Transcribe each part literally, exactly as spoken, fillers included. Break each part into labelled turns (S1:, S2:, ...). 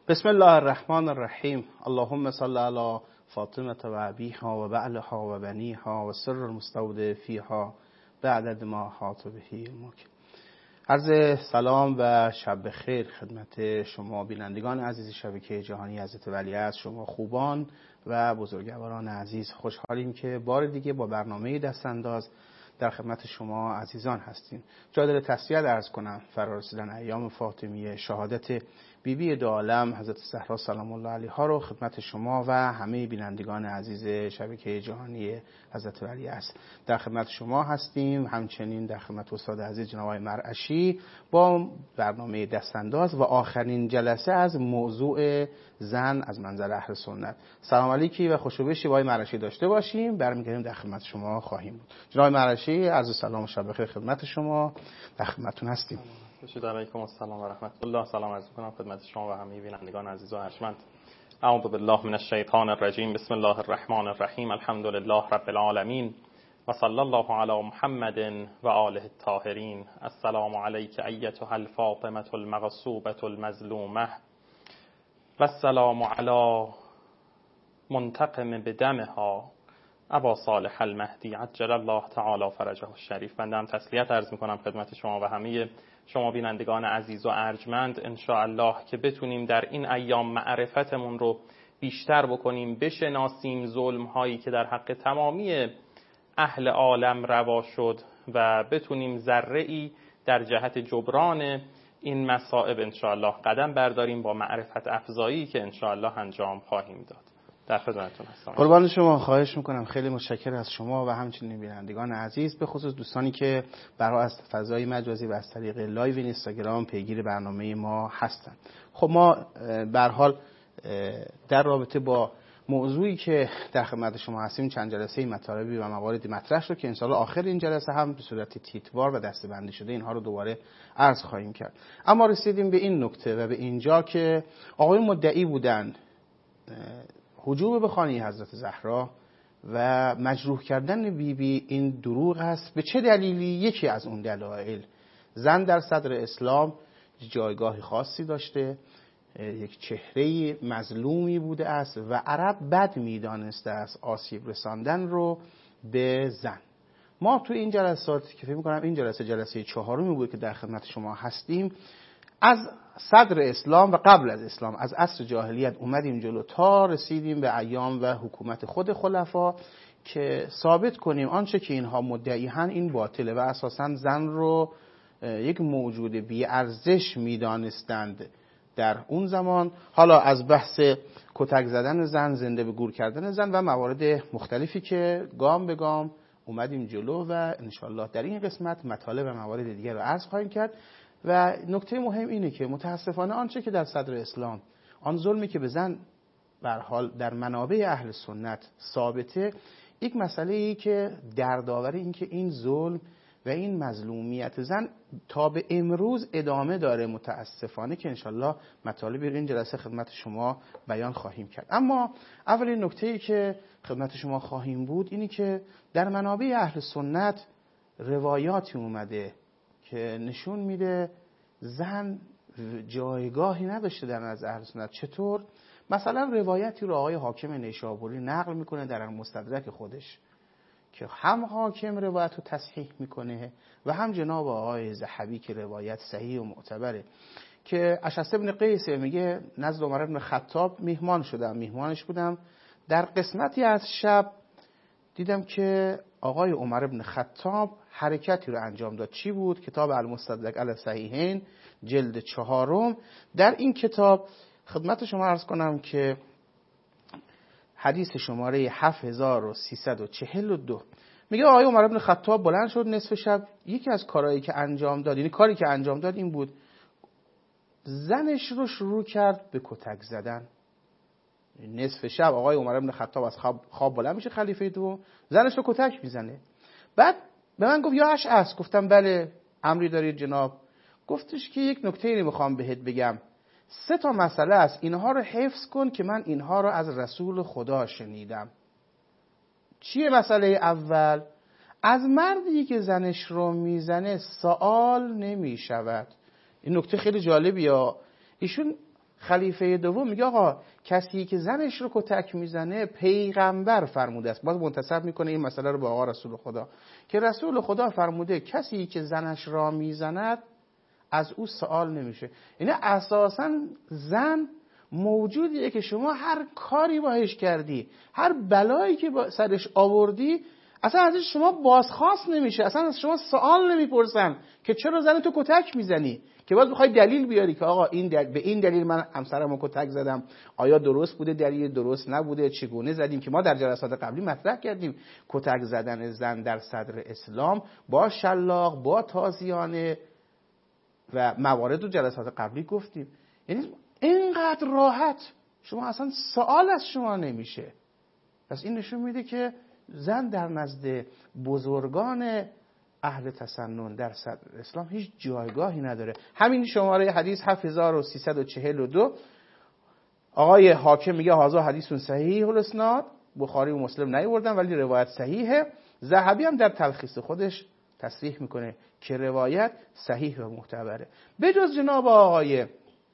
S1: بسم الله الرحمن الرحیم. اللهم صل علی فاطمه و ابیها و بعلها و بنیها و سر المستودع فیها بعدد ما احاط به علمک. عرض سلام و شب خیر خدمت شما بینندگان عزیز شبکه جهانی حضرت ولیعصر، شما خوبان و بزرگواران عزیز. خوشحالیم که بار دیگه با برنامه دستانداز در خدمت شما عزیزان هستیم. جا داره تسلیت عرض کنم فرارسیدن ایام فاطمیه، شهادت بیبی بی دو عالم حضرت زهرا سلام الله علیها رو خدمت شما و همه بینندگان عزیز شبکه جهانی حضرت ولیعصر در خدمت شما هستیم. همچنین در خدمت استاد عزیز جناب آقای مرعشی با برنامه دستانداز و آخرین جلسه از موضوع زن از منظر اهل سنت. سلام علیکی و خوشوبشی با آقای مرعشی داشته باشیم. برمیگردیم در خدمت شما خواهیم بود. جناب مرعشی، عرض سلام و شب بخیر خدمت شما، در خدمتتون هستیم.
S2: بشید علیکم السلام و رحمت الله. سلام عرض می‌کنم خدمت شما و همه بینندگان عزیز و ارجمند. اعوذ بالله من الشیطان الرجیم. بسم الله الرحمن الرحیم. الحمد لله رب العالمین و صلی الله علی محمد و آله الطاهرین. السلام علیک ایتها الفاطمه المغصوبه المظلومه و السلام علی منتقم بدمها ابا صالح المهدی عجل الله تعالی فرجه الشریف. بنده تسلیت عرض می‌کنم خدمت شما و همه شما بینندگان عزیز و ارجمند، ان شاء الله که بتونیم در این ایام معرفتمون رو بیشتر بکنیم، بشناسیم ظلم هایی که در حق تمامی اهل عالم روا شد و بتونیم ذره‌ای در جهت جبران این مصائب ان شاء الله قدم برداریم با معرفت افزایی که ان شاء الله انجام خواهیم داد. در خدمتتون هستم.
S1: قربان شما، خواهش میکنم. خیلی متشکرم از شما و همچنین بینندگان عزیز، به خصوص دوستانی که برای از فضای مجازی و از طریق لایو اینستاگرام پیگیر برنامه ما هستند. خب ما به هر حال در رابطه با موضوعی که در خدمت شما هستیم چند جلسه مطالبی و مواردی مطرح شد که ان شاء الله آخر این جلسه هم به صورت تیتروار و دسته‌بندی شده اینها رو دوباره عرض خواهیم کرد. اما رسیدیم به این نکته و به اینجا که آقایون مدعی بودند هجوم به خانه حضرت زهرا و مجروح کردن بیبی بی این دروغ است. به چه دلیلی؟ یکی از اون دلایل، زن در صدر اسلام جایگاه خاصی داشته، یک چهره مظلومی بوده است و عرب بد میدانسته است آسیب رساندن رو به زن. ما تو این جلسات که فکر می‌کنم این جلسه جلسه چهارمی بود که در خدمت شما هستیم، از صدر اسلام و قبل از اسلام، از عصر جاهلیت اومدیم جلو تا رسیدیم به ایام و حکومت خود خلفا که ثابت کنیم آنچه که اینها مدعی هن این باطله و اساساً زن رو یک موجود بی ارزش میدانستند در اون زمان. حالا از بحث کتک زدن زن، زنده به گور کردن زن و موارد مختلفی که گام به گام اومدیم جلو و انشالله در این قسمت مطالب و موارد دیگر رو عرض خواهیم کرد. و نکته مهم اینه که متاسفانه آنچه که در صدر اسلام، آن ظلمی که به زن به هر حال در منابع اهل سنت ثابته، یک مسئله ای که دردآور این که این ظلم و این مظلومیت زن تا به امروز ادامه داره متاسفانه، که انشالله مطالب این جلسه خدمت شما بیان خواهیم کرد. اما اولین نکته ای که خدمت شما خواهیم بود اینی که در منابع اهل سنت روایاتی اومده که نشون میده زن جایگاهی نداشته در نزد اهل سنت. چطور؟ مثلا روایتی رو آقای حاکم نیشابوری نقل میکنه در مستدرک خودش که هم حاکم روایت رو تصحیح میکنه و هم جناب آقای ذهبی که روایت صحیح و معتبره، که اشعث بن قیس میگه نزد عمر بن خطاب میهمان شدم، میهمانش بودم، در قسمتی از شب دیدم که آقای عمر بن خطاب حرکتی رو انجام داد. چی بود؟ کتاب المستدرک علی الصحیحین جلد چهارم. در این کتاب خدمت شما عرض کنم که حدیث شماره هفت هزار و سیصد و چهل و دو میگه آقای عمر بن خطاب بلند شد نصف شب. یکی از کارهایی که انجام داد، یعنی کاری که انجام داد این بود، زنش رو شروع کرد به کتک زدن. نصف شب آقای عمر بن خطاب از خواب, خواب بلند میشه، خلیفه دوم، زنش رو کتک میزنه. بعد به من گفت یا اشعث. گفتم بله، امری دارید جناب. گفتش که یک نکته ای میخوام بهت بگم، سه تا مسئله است، اینها رو حفظ کن که من اینها رو از رسول خدا شنیدم. چیه مسئله اول؟ از مردی که زنش رو میزنه سوال نمیشود. این نکته خیلی جالبیه. ایشون خلیفه دوم میگه آقا کسی که زنش رو کتک میزنه پیغمبر فرموده است. باز منتسب میکنه این مسئله رو به آقا رسول خدا که رسول خدا فرموده کسی که زنش را میزند از او سوال نمیشه. یعنی اساساً زن موجودیه که شما هر کاری باهاش کردی، هر بلایی که با سرش آوردی، اصلا ازش شما بازخواست نمیشه، اصلا از شما سوال نمیپرسن که چرا زن تو کتک میزنی، که باز بخوای دلیل بیاری که آقا این دل... به این دلیل من همسرمو کتک زدم، آیا درست بوده دلیل، درست نبوده، چگونه زدیم، که ما در جلسات قبلی مطرح کردیم کتک زدن زن در صدر اسلام با شلاق، با تازیانه و موارد رو جلسات قبلی گفتیم. یعنی اینقدر راحت شما اصلا سوال از شما نمیشه. پس این نشون میده که زن در نزد بزرگان اهل تسنن در صدر اسلام هیچ جایگاهی نداره. همین شماره حدیث هفت هزار و سیصد و چهل و دو آقای حاکم میگه هذا حدیث صحیح الاسناد، بخاری و مسلم نیاوردن ولی روایت صحیحه. ذهبی هم در تلخیص خودش تصریح میکنه که روایت صحیح و معتبره. بجز جناب آقای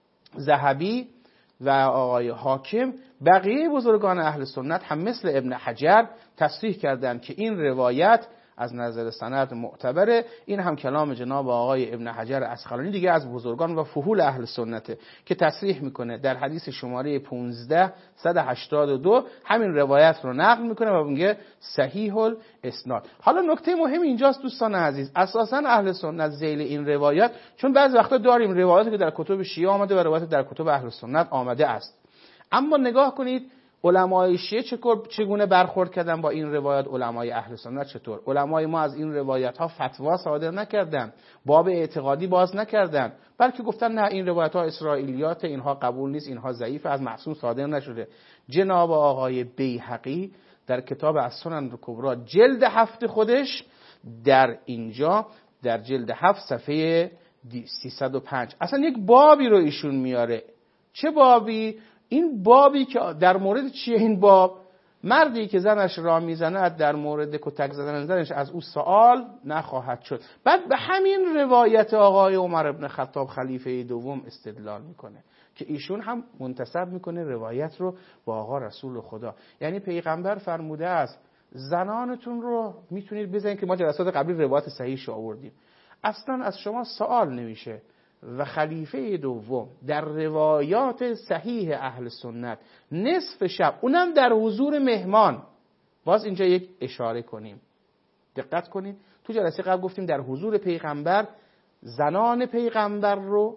S1: ذهبی و آقای حاکم، بقیه بزرگان اهل سنت هم مثل ابن حجر تصریح کردند که این روایت از نظر سند معتبره. این هم کلام جناب آقای ابن حجر اسقلانی، دیگه از بزرگان و فحول اهل سنته، که تصریح میکنه در حدیث شماره پانزده صد و هشتاد و دو همین روایت رو نقل میکنه و میگه صحیح الاسناد. حالا نکته مهم اینجاست دوستان عزیز، اساسا اهل سنت ذیل این روایت، چون بعضی وقتا داریم روایاتی که در کتب شیعه آمده و روایت در کتب اهل سنت آمده است، اما نگاه کنید علمای شیعه چگونه برخورد کردن با این روایات، علمای اهل سنت چطور. علمای ما از این روایات ها فتوا صادر نکردن، باب اعتقادی باز نکردن، بلکه گفتن نه این روایات ها اسرائیلیات، اینها قبول نیست، اینها ضعیف، از معصوم صادر نشده. جناب آقای بیهقی در کتاب السنن الکبری جلد هفت خودش در اینجا در جلد هفت صفحه سیصد و پنج اصلا یک بابی رو ایشون میاره. چه بابی؟ این بابی که در مورد چیه این باب؟ مردی که زنش را میزند در مورد کتک زدن زنش از او سوال نخواهد شد. بعد به همین روایت آقای عمر ابن خطاب خلیفه دوم استدلال میکنه که ایشون هم منتسب میکنه روایت رو با آقا رسول خدا. یعنی پیغمبر فرموده است زنانتون رو میتونید بزنید، که ما جلسات قبلی روایت صحیحش آوردیم، اصلا از شما سوال نمیشه. و خلیفه دوم در روایات صحیح اهل سنت نصف شب، اونم در حضور مهمان، باز اینجا یک اشاره کنیم، دقت کنید، تو جلسه قبل گفتیم در حضور پیغمبر زنان پیغمبر رو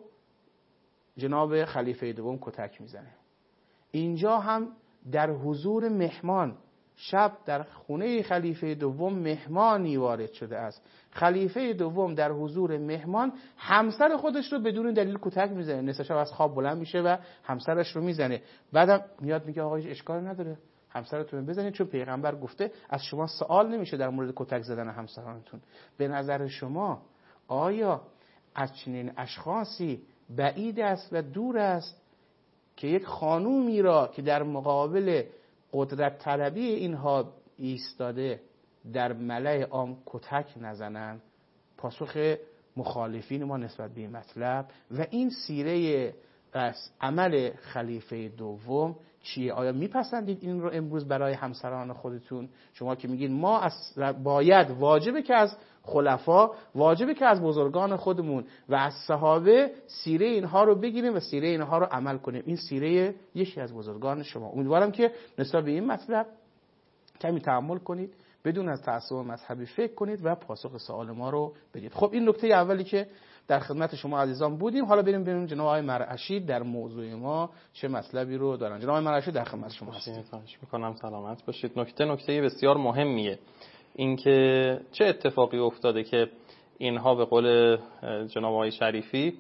S1: جناب خلیفه دوم کتک میزنه. اینجا هم در حضور مهمان، شب در خونه خلیفه دوم مهمانی وارد شده است. خلیفه دوم در حضور مهمان همسر خودش رو بدون دلیل کتک میزنه، نصف شب از خواب بلند میشه و همسرش رو میزنه. بعدم میاد میگه آقا اشکال نداره همسرتون بزنید، چون پیغمبر گفته از شما سوال نمیشه در مورد کتک زدن همسرانتون. به نظر شما آیا از چنین اشخاصی بعید است و دور است که یک خانومی را که در مقابل قدرت طلبی اینها ایستاده در ملأ عام کتک نزنن؟ پاسخ مخالفین ما نسبت به این مطلب و این سیره از عمل خلیفه دوم چیه؟ آیا میپسندید این رو امروز برای همسران خودتون؟ شما که میگین ما از باید واجبه که از خلفا، واجبه که از بزرگان خودمون و از صحابه سیره اینها رو بگیریم و سیره اینها رو عمل کنیم. این سیره یکی از بزرگان شما. امیدوارم که نسبت به این مطلب کمی تأمل کنید، بدون از تعصب مذهبی فکر کنید و پاسخ سوال ما رو بدید. خب این نکته اولی که در خدمت شما عزیزان بودیم. حالا بریم ببینیم جناب آقای مرعشی در موضوع ما چه مطلبی رو دارن. جناب آقای مرعشی در خدمت شما هستیم.
S2: خواهش می‌کنم سلامت باشید. نکته نکته بسیار مهمیه، اینکه چه اتفاقی افتاده که اینها به قول جناب آقای شریفی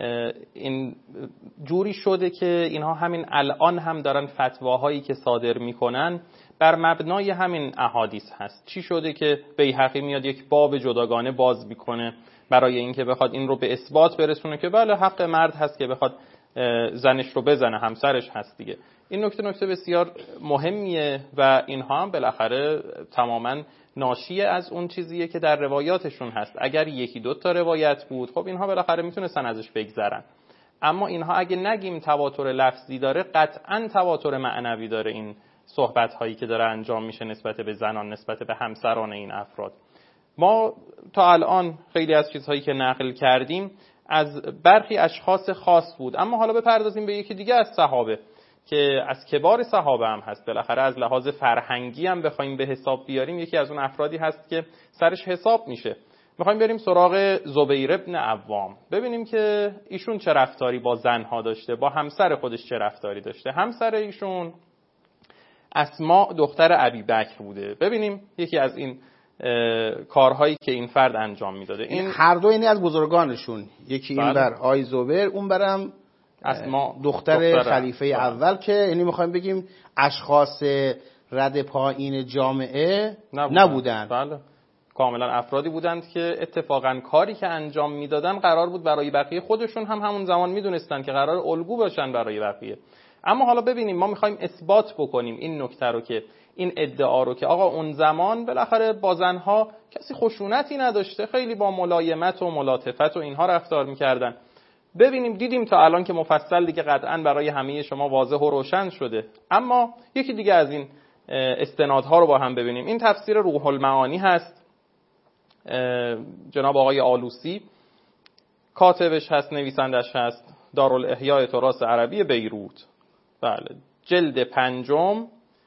S2: این جوری شده که اینها همین الان هم دارن فتواهایی که صادر میکنن بر مبنای همین احادیث هست. چی شده که بیهقی میاد یک باب جداگانه باز میکنه برای اینکه بخواد این رو به اثبات برسونه که بله حق مرد هست که بخواد زنش رو بزنه، همسرش هست دیگه. این نکته نکته بسیار مهمیه و اینها هم بالاخره تماما ناشی از اون چیزیه که در روایاتشون هست. اگر یکی دو تا روایت بود خب اینها بالاخره میتونستن ازش بگذرن، اما اینها اگه نگیم تواتر لفظی داره، قطعاً تواتر معنوی داره. این صحبت هایی که داره انجام میشه نسبت به زنان، نسبت به همسران این افراد. ما تا الان خیلی از چیزهایی که نقل کردیم از برخی اشخاص خاص بود، اما حالا بپردازیم به یکی دیگه از صحابه که از کبار صحابه هم هست. بالاخره از لحاظ فرهنگی هم بخوایم به حساب بیاریم، یکی از اون افرادی هست که سرش حساب میشه. میخوایم بریم سراغ زبیر ابن عوام، ببینیم که ایشون چه رفتاری با زنها داشته، با همسر خودش چه رفتاری داشته. همسر ایشون اسماء دختر ابی بکر بوده. ببینیم یکی از این کارهایی که این فرد انجام میداده.
S1: این هر دو اینی از بزرگانشون، یکی این بر آی زبیر، اون برم
S2: اسماء
S1: دختر, دختر خلیفه بله. اول، که یعنی میخوایم بگیم اشخاص رد پایین جامعه نبودن, نبودن.
S2: بله. کاملا افرادی بودند که اتفاقا کاری که انجام میدادن قرار بود برای بقیه، خودشون هم همون زمان میدونستن که قرار الگو باشن برای بقیه. اما حالا ببینیم، ما میخوایم اثبات بکنیم این نکته رو، که این ادعا رو که آقا اون زمان بالاخره با زنها کسی خشونتی نداشته، خیلی با ملایمت و ملاطفت و اینها رفتار میکردن. ببینیم، دیدیم تا الان که مفصل دیگه قطعا برای همه شما واضح و روشن شده. اما یکی دیگه از این استنادها رو با هم ببینیم. این تفسیر روح المعانی هست، جناب آقای آلوسی کاتبش هست، نویسندش هست، دارالاحیاء تراث عربی بیروت. بله، جلد پنجم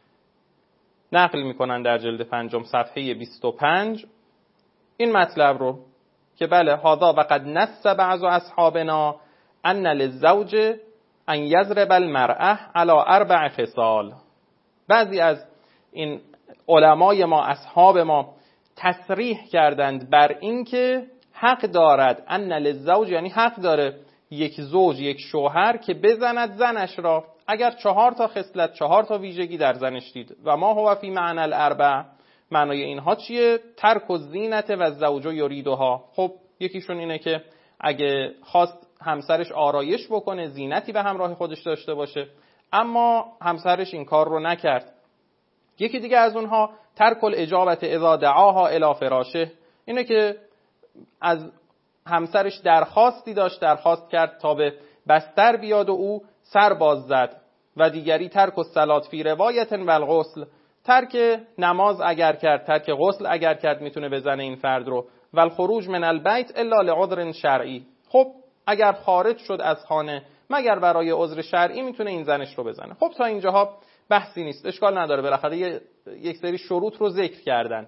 S2: نقل میکنن، در جلد پنجم صفحه بیست و پنج این مطلب رو که بله هذا وقد نص بعض اصحابنا ان للزوج ان یضرب المرأة علی اربع خصال. بعضی از این علمای ما، اصحاب ما، تصریح کردند بر این که حق دارد، ان للزوج یعنی حق داره یک زوج، یک شوهر که بزند زنش را اگر چهار تا خصلت، چهار تا ویژگی در زنش دید. و ما هو فی معنی الاربع، معنای اینها چیه؟ ترک الزینت و الزوج یریدها. خب یکیشون اینه که اگه خواست همسرش آرایش بکنه، زینتی به همراه خودش داشته باشه، اما همسرش این کار رو نکرد. یکی دیگه از اونها ترک الاجابت اذا دعاها الی فراشه، اینه که از همسرش درخواستی داشت، درخواست کرد تا به بستر بیاد و او سر باز زد. و دیگری ترک الصلات فی روایت و الغسل، ترک نماز اگر کرد، ترک غسل اگر کرد میتونه بزنه این فرد رو. و الخروج من البیت الا لعذر شرعی، خب اگر خارج شد از خانه مگر برای عذر شرعی میتونه این زنش رو بزنه. خب تا اینجاها بحثی نیست، اشکال نداره، بالاخره یک سری شروط رو ذکر کردن.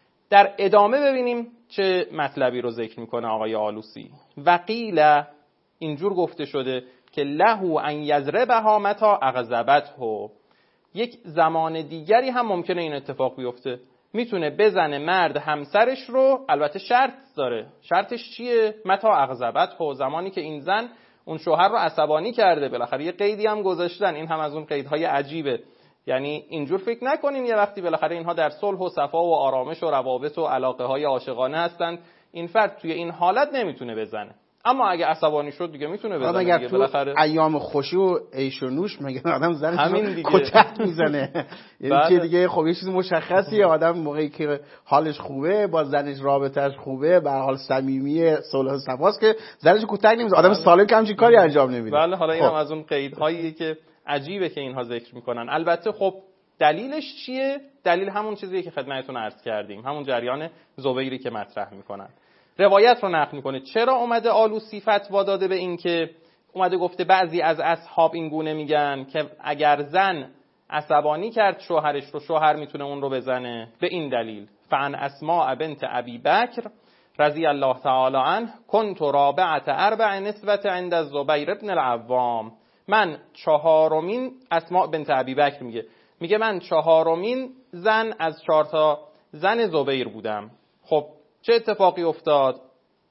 S2: در ادامه ببینیم چه مطلبی رو ذکر میکنه آقای آلوسی. وقیل، اینجور گفته شده که لهو ان یضربها متی اغضبته، یک زمان دیگری هم ممکنه این اتفاق بیفته، میتونه بزنه مرد همسرش رو، البته شرط داره. شرطش چیه؟ متی اغضبته، زمانی که این زن اون شوهر رو عصبانی کرده. بالاخره یه قیدی هم گذاشتن، این هم از اون قیدهای عجیبه. یعنی اینجور فکر نکنین یه وقتی بالاخره اینها در صلح و صفا و آرامش و روابط و علاقه های عاشقانه هستند، این فرد توی این حالت نمیتونه بزنه. اما اگه عصبانی شد دیگه میتونه بزنه.
S1: اگر دیگه بالاخره ایام خوشی و عیش و نوش مگه آدم زنش کتک میزنه؟ یعنی چه دیگه؟ خب یه چیز مشخصیه، آدم موقعی که حالش خوبه، با زنش رابطه‌اش خوبه، به هر حال صمیمیه، صلح و صفاست، که زنش کتک نمیزنه. آدم سالم که همچین کاری انجام نمیده.
S2: بله، حالا اینم از اون قیدهایی که عجیبه که اینها ذکر میکنن. البته خب دلیلش چیه؟ دلیل همون چیزیه که خدمتتون عرض کردیم، همون جریان زبیری که مطرح میکنن. روایت رو نقل میکنه. چرا اومده آلوسی فتوا داده به این که اومده گفته بعضی از اصحاب این گونه میگن که اگر زن عصبانی کرد شوهرش رو، شوهر میتونه اون رو بزنه؟ به این دلیل فعن اسماء بنت ابی بکر رضی الله تعالی عنه کنت رابعه اربع نسوه عند الزبیر ابن العوام، من چهارمین، اسماء بنت ابی بکر میگه میگه من چهارمین زن از چهار تا زن زبیر بودم. خب چه اتفاقی افتاد؟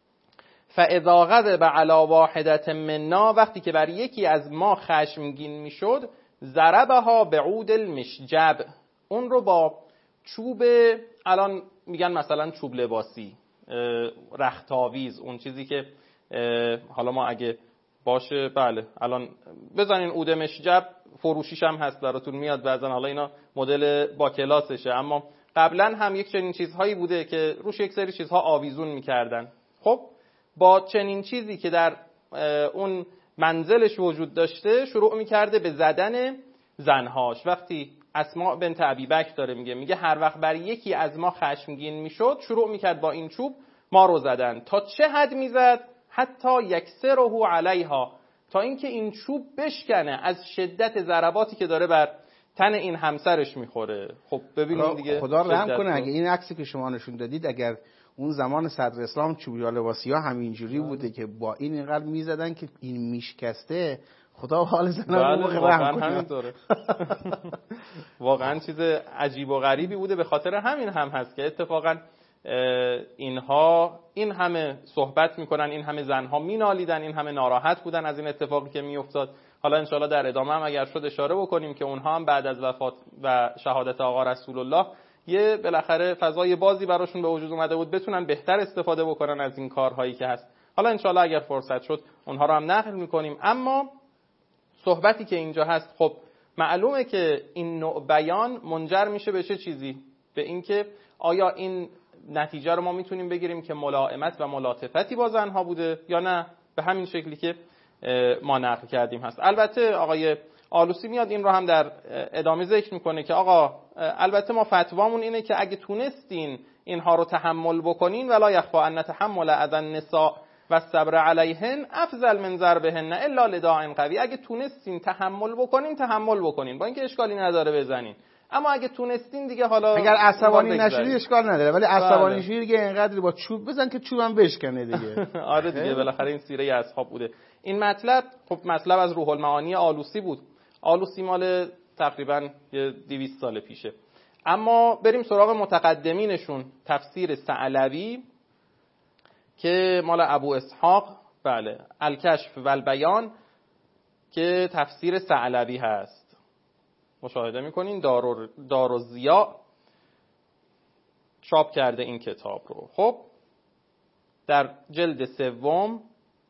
S2: فاذا غضب علی واحده منا، وقتی که بر یکی از ما خشمگین میشد، ضربها بعود المشجب، اون رو با چوب، الان میگن مثلا چوب لباسی، رختاویز، اون چیزی که حالا ما اگه باشه بله الان بزنین عود مشجب، فروشیش هم هست براتون میاد بعضن، حالا اینا مدل با کلاسشه، اما قبلا هم یک چنین چیزهایی بوده که روش یک سری چیزها آویزون میکردن. خب با چنین چیزی که در اون منزلش وجود داشته شروع میکرده به زدن زنهاش. وقتی اسماء بنت ابی بکر داره میگه میگه هر وقت بر یکی از ما خشمگین میشد شروع میکرد با این چوب ما رو زدن. تا چه حد میزد؟ حتی یکسره علیها، تا اینکه این چوب بشکنه از شدت ضرباتی که داره بر تن این همسرش میخوره. خب ببینید دیگه
S1: خدا رحم کنه اگه این عکسی که شما نشون دادید اگر اون زمان صدر اسلام چوبیا لباسیا همینجوری بوده که با این اینقدر میزدن که این میشکسته، خدا حال زنا رو
S2: بله واقعا همینطوره. واقعا چیز عجیب و غریبی بوده. به خاطر همین هم هست که اتفاقا اینها این همه صحبت میکنن، این همه زنها مینالیدن، این همه ناراحت بودن از این اتفاقی که میافتاد. حالا انشالله در ادامه هم اگر شد اشاره بکنیم که اونها هم بعد از وفات و شهادت آقا رسول الله یه بالاخره فضای بازی براشون به وجود اومده بود، بتونن بهتر استفاده بکنن از این کارهایی که هست. حالا انشالله اگر فرصت شد اونها رو هم نقل میکنیم. اما صحبتی که اینجا هست، خب معلومه که این نوع بیان منجر میشه به چه چیزی؟ به اینکه آیا این نتیجه رو ما میتونیم بگیریم که ملائمت و ملاطفتی با زنها بوده یا نه به همین شکلی که ما نقل کردیم هست. البته آقای آلوسی میاد این رو هم در ادامه ذکر میکنه که آقا البته ما فتوامون اینه که اگه تونستین اینها رو تحمل بکنین ولا یخفا ان تحمل اذى النساء و الصبر علیهن افضل من ضربهن الا لداع قوی. اگه تونستین تحمل بکنین تحمل بکنین، با اینکه اشکالی نداره بزنین، اما اگه تونستین دیگه حالا
S1: اگر عصبانی نشدی اشکال نداره، ولی عصبانی شدی دیگه اینقدر با چوب بزن که چوبم بشکنه دیگه.
S2: آره دیگه بالاخره این سیره اصحاب بوده. این مطلب خب مطلب از روح المعانی آلوسی بود. آلوسی مال تقریبا یه دویست سال پیشه. اما بریم سراغ متقدمینشون. تفسیر ثعلبی که مال ابو اسحاق، بله، الکشف و البیان که تفسیر ثعلبی هست. مشاهده میکنین دار دارالضیاء چاپ کرده این کتاب رو. خب در جلد سوم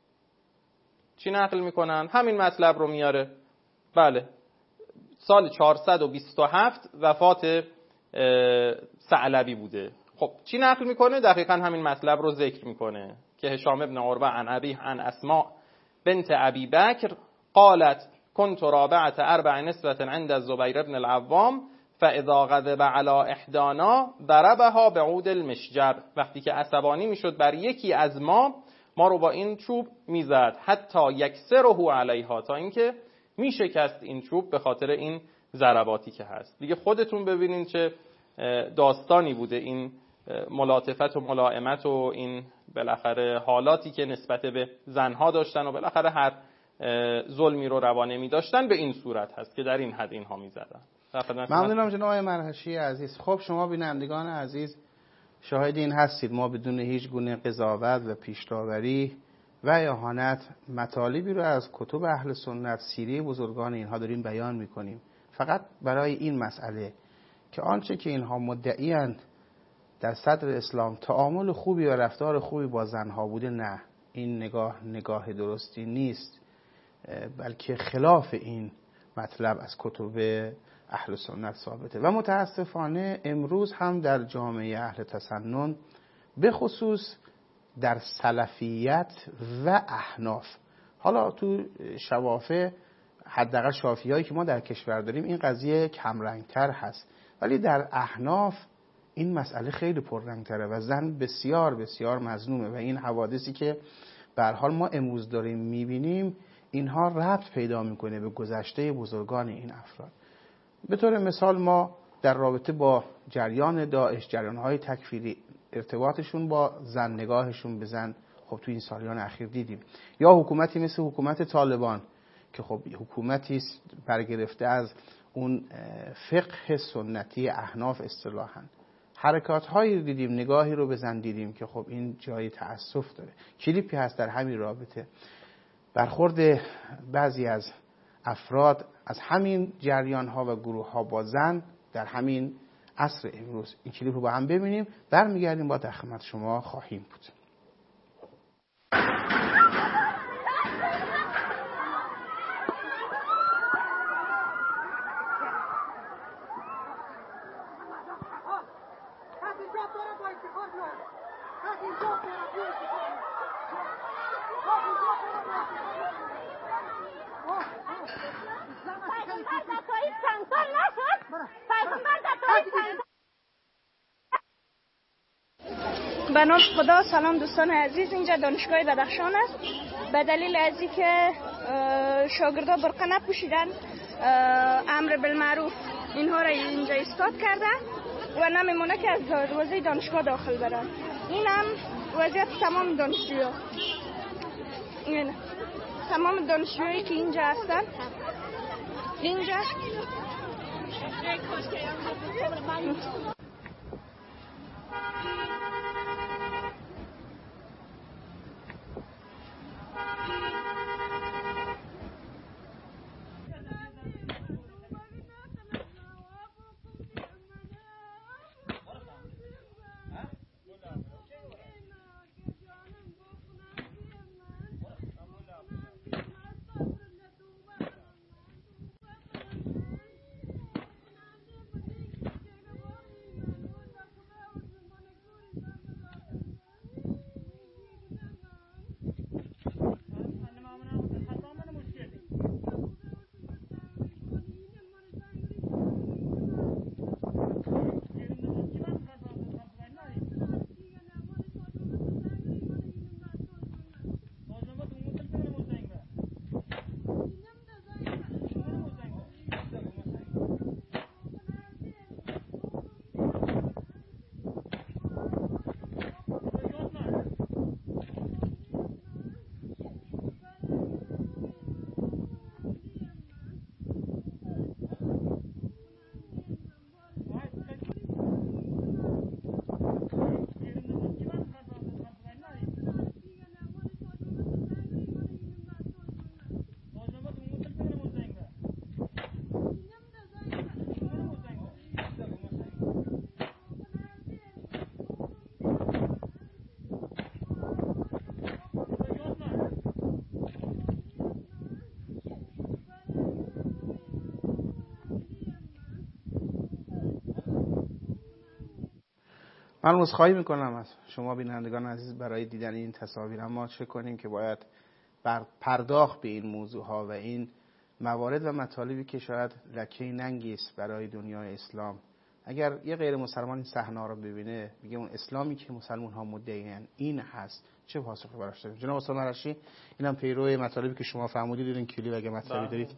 S2: چی نقل میکنن؟ همین مطلب رو میاره. بله، سال چهارصد و بیست و هفت وفات ثعلبی بوده. خب چی نقل میکنه؟ دقیقاً همین مطلب رو ذکر میکنه که هشام ابن عروه عن ابیه عن اسماء بنت ابی بکر قالت كنت رابعه اربع نسوة عند الزبير ابن العوام فاذا غضب على احدانا ضربها بعود المشجر. وقتی که عصبانی میشد بر یکی از ما، ما رو با این چوب میزد حتی یکسره علیها، تا اینکه میشکست این چوب به خاطر این ضرباتی که هست. دیگه خودتون ببینین چه داستانی بوده این ملاطفت و ملائمت و این بالاخره حالاتی که نسبت به زنها داشتن و بالاخره هر ظلمی رو روا نمی داشتن به این صورت هست که در این حد اینها می زدن.
S1: ممنونم جناب آقای مرحشی عزیز. خب شما بینندگان عزیز شاهد این هستید ما بدون هیچ گونه قضاوت و پیش‌داوری و اهانت مطالبی رو از کتب اهل سنت، سیره بزرگان اینها داریم بیان میکنیم، فقط برای این مسئله که آنچه که اینها مدعی‌اند در صدر اسلام تعامل خوبی و رفتار خوبی با زنها بوده، نه، این نگاه نگاه درستی نیست، بلکه خلاف این مطلب از کتب اهل سنت ثابته. و متاسفانه امروز هم در جامعه اهل تسنن به خصوص در سلفیت و احناف، حالا تو شوافع حداقل شافعیایی که ما در کشور داریم این قضیه کمرنگتر هست، ولی در احناف این مسئله خیلی پررنگتره و زن بسیار بسیار مظلومه و این حوادثی که به هر حال ما امروز داریم میبینیم اینها ربط پیدا میکنه به گذشته بزرگان این افراد. به طور مثال ما در رابطه با جریان داعش، جریانهای تکفیری، ارتباطشون با زن، نگاهشون به زن خب تو این سالیان اخیر دیدیم، یا حکومتی مثل حکومت طالبان که خب حکومتی برگرفته از اون فقه سنتی احناف اصطلاحاً، حرکات هایی دیدیم، نگاهی رو به زن دیدیم که خب این جای تأسف داره. کلیپی هست در همین رابطه، برخورد بعضی از افراد از همین جریان ها و گروه ها با زن در همین عصر امروز. این کلیپ رو با هم ببینیم، برمیگردیم با در خدمت شما خواهیم بود.
S3: به نام خدا. سلام دوستان عزیز، اینجا دانشگاه بدخشان است. به دلیل از اینکه شاگردا برقه نپوشیدن، امر بالمعروف اینها را اینجا ایستاد کرده و نمیمونه که از دروازه دانشگاه داخل برن. این هم وضعیت تمام دانشجوها، این تمام دانشجوهایی که اینجا هستن. اینجا
S1: من عذرخواهی میکنم از شما بینندگان عزیز برای دیدن این تصاویر، اما چه کنیم که باید بر پرداخت به این موضوع ها و این موارد و مطالبی که شاید لکه ننگی است برای دنیای اسلام. اگر یه غیر مسلمان این صحنه رو ببینه میگه اون اسلامی که مسلمان ها مدعیان این هست، چه پاسخی براش داریم؟ جناب استاد مرشی، اینم پیرو مطالبی که شما فرمودید این کلی اگه مطلبی دارید.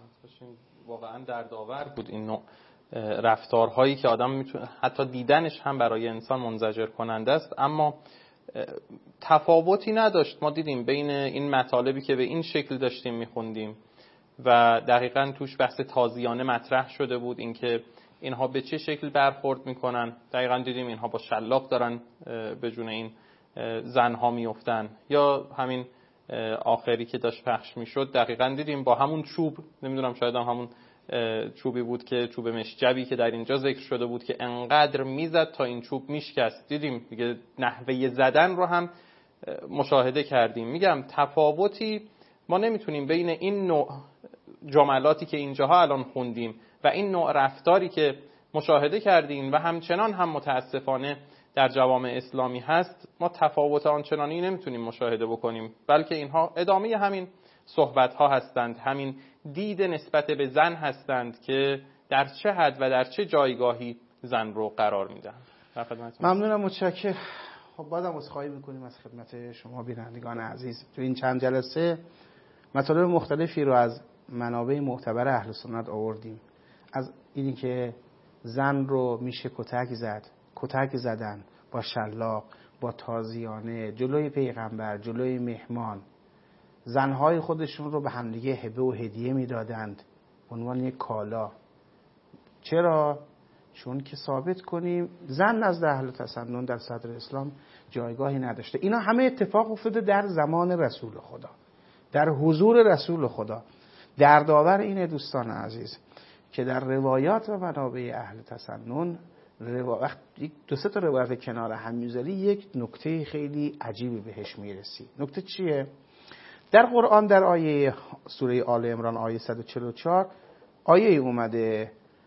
S2: واقعا دردآور بود این نوع رفتارهایی که آدم میتونه حتی دیدنش هم برای انسان منزجر کننده است، اما تفاوتی نداشت. ما دیدیم بین این مطالبی که به این شکل داشتیم میخوندیم و دقیقاً توش بحث تازیانه مطرح شده بود، اینکه اینها به چه شکل برخورد میکنن. دقیقاً دیدیم اینها با شلاق دارن به جون این زنها میافتن، یا همین آخری که داشت پخش میشد دقیقاً دیدیم با همون چوب، نمیدونم شاید هم همون چوبی بود که چوب مشجبی که در اینجا ذکر شده بود که انقدر میزد تا این چوب میشکست. دیدیم دیگه نحوه زدن رو هم مشاهده کردیم. میگم تفاوتی ما نمیتونیم بین این نوع جملاتی که اینجاها الان خوندیم و این نوع رفتاری که مشاهده کردیم و همچنان هم متاسفانه در جوامع اسلامی هست، ما تفاوت آنچنانی نمیتونیم مشاهده بکنیم، بلکه اینها ادامه همین صحبت ها هستند، همین دید نسبت به زن هستند که در چه حد و در چه جایگاهی زن رو قرار میدن.
S1: ممنونم، متشکرم. خب بازم عذرخواهی میکنیم از خدمت شما بینندگان عزیز. تو این چند جلسه مطالب مختلفی رو از منابع معتبر اهل سنت آوردیم، از اینی که زن رو میشه کتک زد، کتک زدن با شلاق، با تازیانه، جلوی پیغمبر، جلوی مهمان. زنهای خودشون رو به همدیگه هبه و هدیه میدادند به عنوان یک کالا. چرا؟ چون که ثابت کنیم زن نزد اهل تسنن در صدر اسلام جایگاهی نداشته. اینا همه اتفاق افتاده در زمان رسول خدا، در حضور رسول خدا. دردآور اینه دوستان عزیز که در روایات و منابع اهل تسنن وقت دو سه تا روایت کنار هم میذاری، یک نکته خیلی عجیبی بهش میرسی. نکته چیه؟ در قرآن در آیه سوره آل عمران آیه صد و چهل و چهار آیه اومده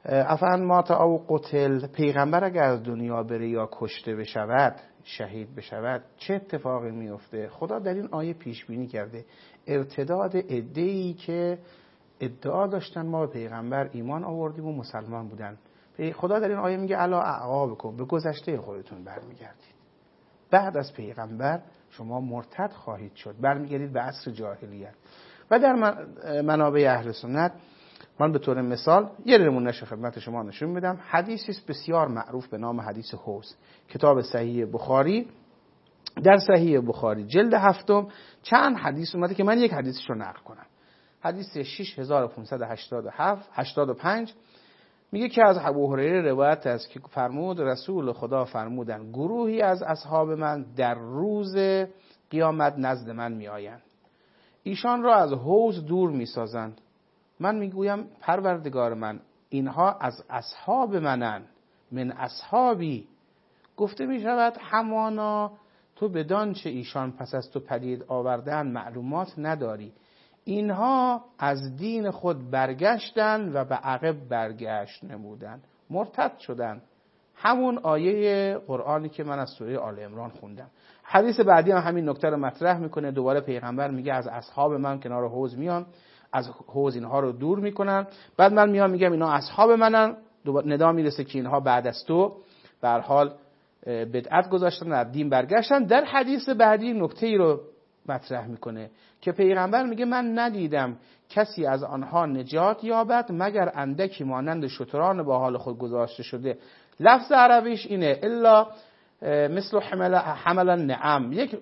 S1: افن مات او قتل، پیغمبر اگر از دنیا بره یا کشته بشود، شهید بشود، چه اتفاقی میفته؟ خدا در این آیه پیش بینی کرده ارتداد عده‌ای که ادعا داشتن ما به پیغمبر ایمان آوردیم و مسلمان بودن. خدا در این آیه میگه الا اعقابکم، به گذشته خودتون برمیگردید. بعد از پیغمبر شما مرتد خواهید شد، برمیگردید به عصر جاهلیت. و در منابع اهل سنت من به طور مثال یه نمونهش خدمت شما نشون میدم. حدیثی بسیار معروف به نام حدیث حوض، کتاب صحیح بخاری. در صحیح بخاری جلد هفتم چند حدیث اومده که من یک حدیثش رو نقل کنم. حدیث شش هزار و پانصد و هشتاد و پنج میگه که از ابو هریره روایت است که فرمود رسول خدا فرمودن گروهی از اصحاب من در روز قیامت نزد من میآیند، ایشان را از حوض دور میسازند. من میگویم پروردگار من، اینها از اصحاب منن، من اصحابی. گفته میشود همانا تو بدان چه ایشان پس از تو پدید آوردن معلومات نداری. اینها از دین خود برگشتن و به عقب برگشت نمودن، مرتد شدن. همون آیه قرآنی که من از سوره آل عمران خوندم. حدیث بعدی هم همین نکته رو مطرح میکنه. دوباره پیغمبر میگه از اصحاب من کنار حوض میان، از حوض اینها رو دور میکنن. بعد من میام میگم اینا اصحاب منن، ندا میرسه که اینها بعد از تو به هر حال بدعت گذاشتن، از دین برگشتن. در حدیث بعدی نکته ای رو مطرح میکنه که پیغمبر میگه من ندیدم کسی از آنها نجات یابد مگر اندکی مانند شتران با حال خود گذاشته شده. لفظ عربیش اینه الا مثل حمل حمل النعم، یک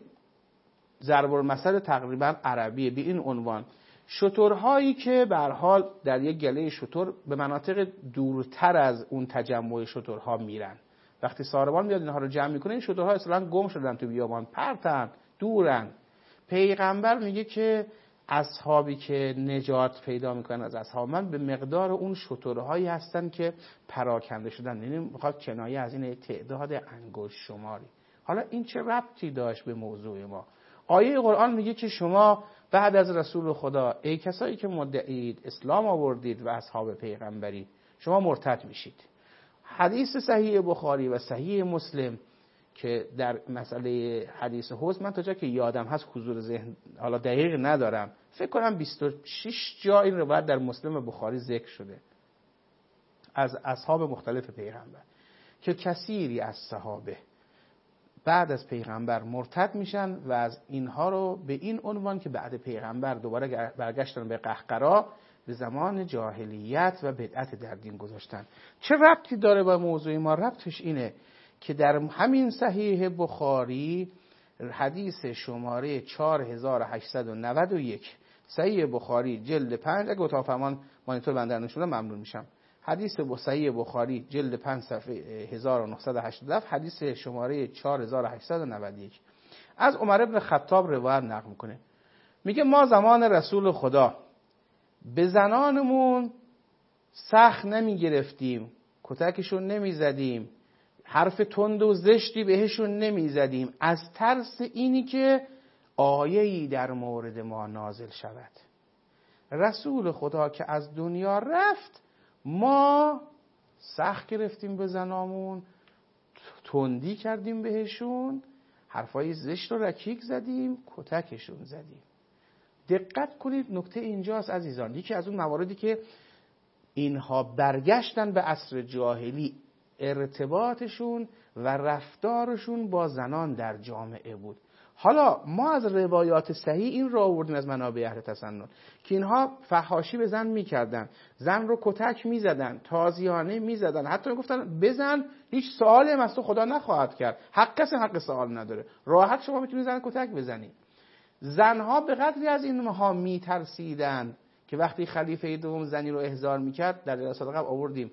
S1: ضرب المثل تقریبا عربیه به این عنوان: شترهایی که به هر حال در یک گله شتر به مناطق دورتر از اون تجمع شترها میرن. وقتی ساربان میاد اینها رو جمع میکنه، این شترها اصلا گم شدن تو بیابان، پرتن، دورن. پیغمبر میگه که اصحابی که نجات پیدا میکنن از اصحاب من به مقدار اون شترهایی هستن که پراکنده شدن. یعنی میخواد کنایه از این تعداد انگشت شماری. حالا این چه ربطی داشت به موضوع ما؟ آیه قرآن میگه که شما بعد از رسول خدا ای کسایی که مدعید اسلام آوردید و اصحاب پیغمبری، شما مرتد میشید. حدیث صحیح بخاری و صحیح مسلم که در مسئله حدیث حوض، من تا جا که یادم هست حضور ذهن حالا دقیق ندارم، فکر کنم بیست و شش جا این روایت در مسلم بخاری ذکر شده از اصحاب مختلف پیغمبر که کثیری از صحابه بعد از پیغمبر مرتد میشن و از اینها رو به این عنوان که بعد پیغمبر دوباره برگشتن به قهقرا، به زمان جاهلیت و بدعت در دین گذاشتن. چه ربطی داره با موضوع ما؟ ربطش اینه که در همین صحیح بخاری حدیث شماره چهار هزار و هشتصد و نود و یک، صحیح بخاری جلد پنج، اگه اتاق فرمان مانیتور بنده نشونه ممنون میشم. حدیث صحیح بخاری جلد پنج صفحه هزار و نهصد و هشتاد و هفت، حدیث شماره چهار هزار و هشتصد و نود و یک از عمر بن خطاب روایت نقل میکنه. میگه ما زمان رسول خدا به زنانمون سخت نمی گرفتیم، کتکشون نمی زدیم، حرف تند و زشتی بهشون نمی زدیم، از ترس اینی که آیه‌ای در مورد ما نازل شود. رسول خدا که از دنیا رفت، ما سخت گرفتیم به زنامون، تندی کردیم بهشون، حرفای زشت و رکیک زدیم، کتکشون زدیم. دقت کنید نکته اینجاست عزیزان. یکی از اون مواردی که اینها برگشتن به عصر جاهلی، ارتباطشون و رفتارشون با زنان در جامعه بود. حالا ما از روایات صحیح این را آوردیم از منابع اهل تسنن که اینها فحاشی به زن میکردن، زن رو کتک میزدن، تازیانه میزدن، حتی میگفتن بزن هیچ سوالی هم از تو خدا نخواهد کرد، حق کسی حق سوال نداره، راحت شما میتونید زن کتک بزنی. زنها به قدری از اینها میترسیدن که وقتی خلیفه دوم زنی رو احضار میکرد، در جلسات قبل آوردیم،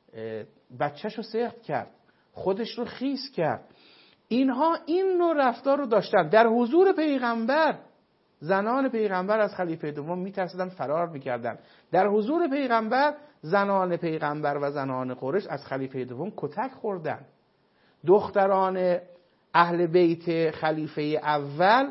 S1: بچه‌شو سخت کرد، خودش رو خیس کرد. اینها این نوع رفتار رو داشتن. در حضور پیغمبر زنان پیغمبر از خلیفه دوم میترسیدن، فرار میکردن. در حضور پیغمبر زنان پیغمبر و زنان قریش از خلیفه دوم کتک خوردن. دختران اهل بیت خلیفه اول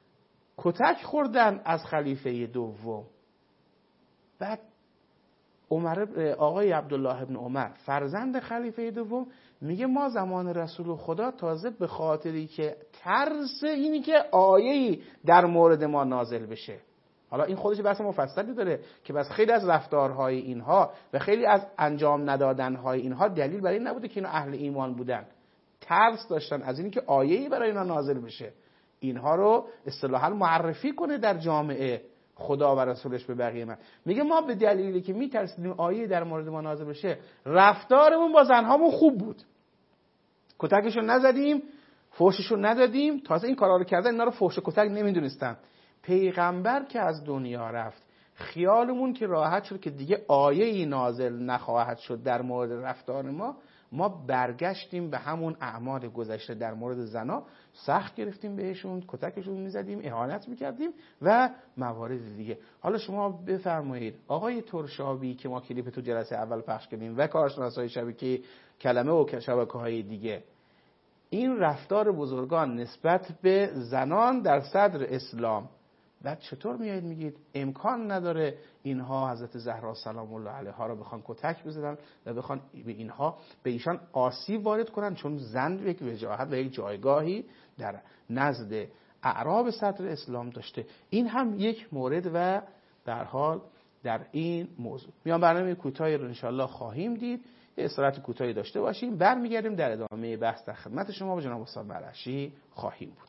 S1: کتک خوردن از خلیفه دوم. بعد عمر آقای عبدالله ابن عمر فرزند خلیفه دوم میگه ما زمان رسول خدا تازه به خاطری که ترس اینی که آیه‌ای در مورد ما نازل بشه. حالا این خودش بحث مفصلی داره که بس خیلی از رفتارهای اینها و خیلی از انجام ندادنهای اینها دلیل برای این نبوده که اینا اهل ایمان بودن، ترس داشتن از اینی که آیه‌ای برای اینا نازل بشه، اینها رو اصطلاحاً معرفی کنه در جامعه خدا و رسولش به بقیه. من میگه ما به دلیلی که میترسیدیم آیه در مورد ما نازل بشه رفتارمون با زنهامون خوب بود، کتکشون نزدیم، فحششون ندادیم. تازه این کارا رو کردن اینا رو فحش و کتک نمیدونستن. پیغمبر که از دنیا رفت خیالمون که راحت شد که دیگه آیه‌ای نازل نخواهد شد در مورد رفتار ما، ما برگشتیم به همون اعمال گذشته در مورد زنا، سخت گرفتیم بهشون، کتکشون میزدیم، اهانت میکردیم و موارد دیگه. حالا شما بفرمایید آقای ترشابی که ما کلیپ تو جلسه اول پخش کردیم و کارشناسای شبکه کلمه و شبکه‌های دیگه، این رفتار بزرگان نسبت به زنان در صدر اسلام، بعد چطور میایید میگید امکان نداره اینها حضرت زهرا سلام الله علیها رو بخوان کتک بزنن و بخوان به اینها به ایشان آسیب وارد کنن، چون زن یک وجاهت و یک جایگاهی در نزد اعراب صدر اسلام داشته. این هم یک مورد و در حال در این موضوع میان برنامه کوتاهی رو انشالله خواهیم دید، یه استراحت کوتاهی داشته باشیم، برمیگردیم در ادامه بحث در خدمت شما با جناب استاد مرعشی خواهیم بود.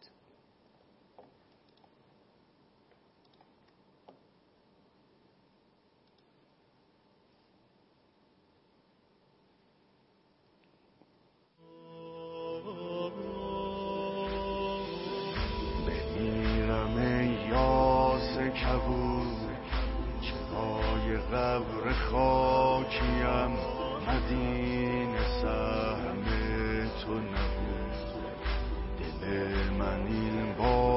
S4: قبر خاکیم مدینه سهم تو نبود، دل من این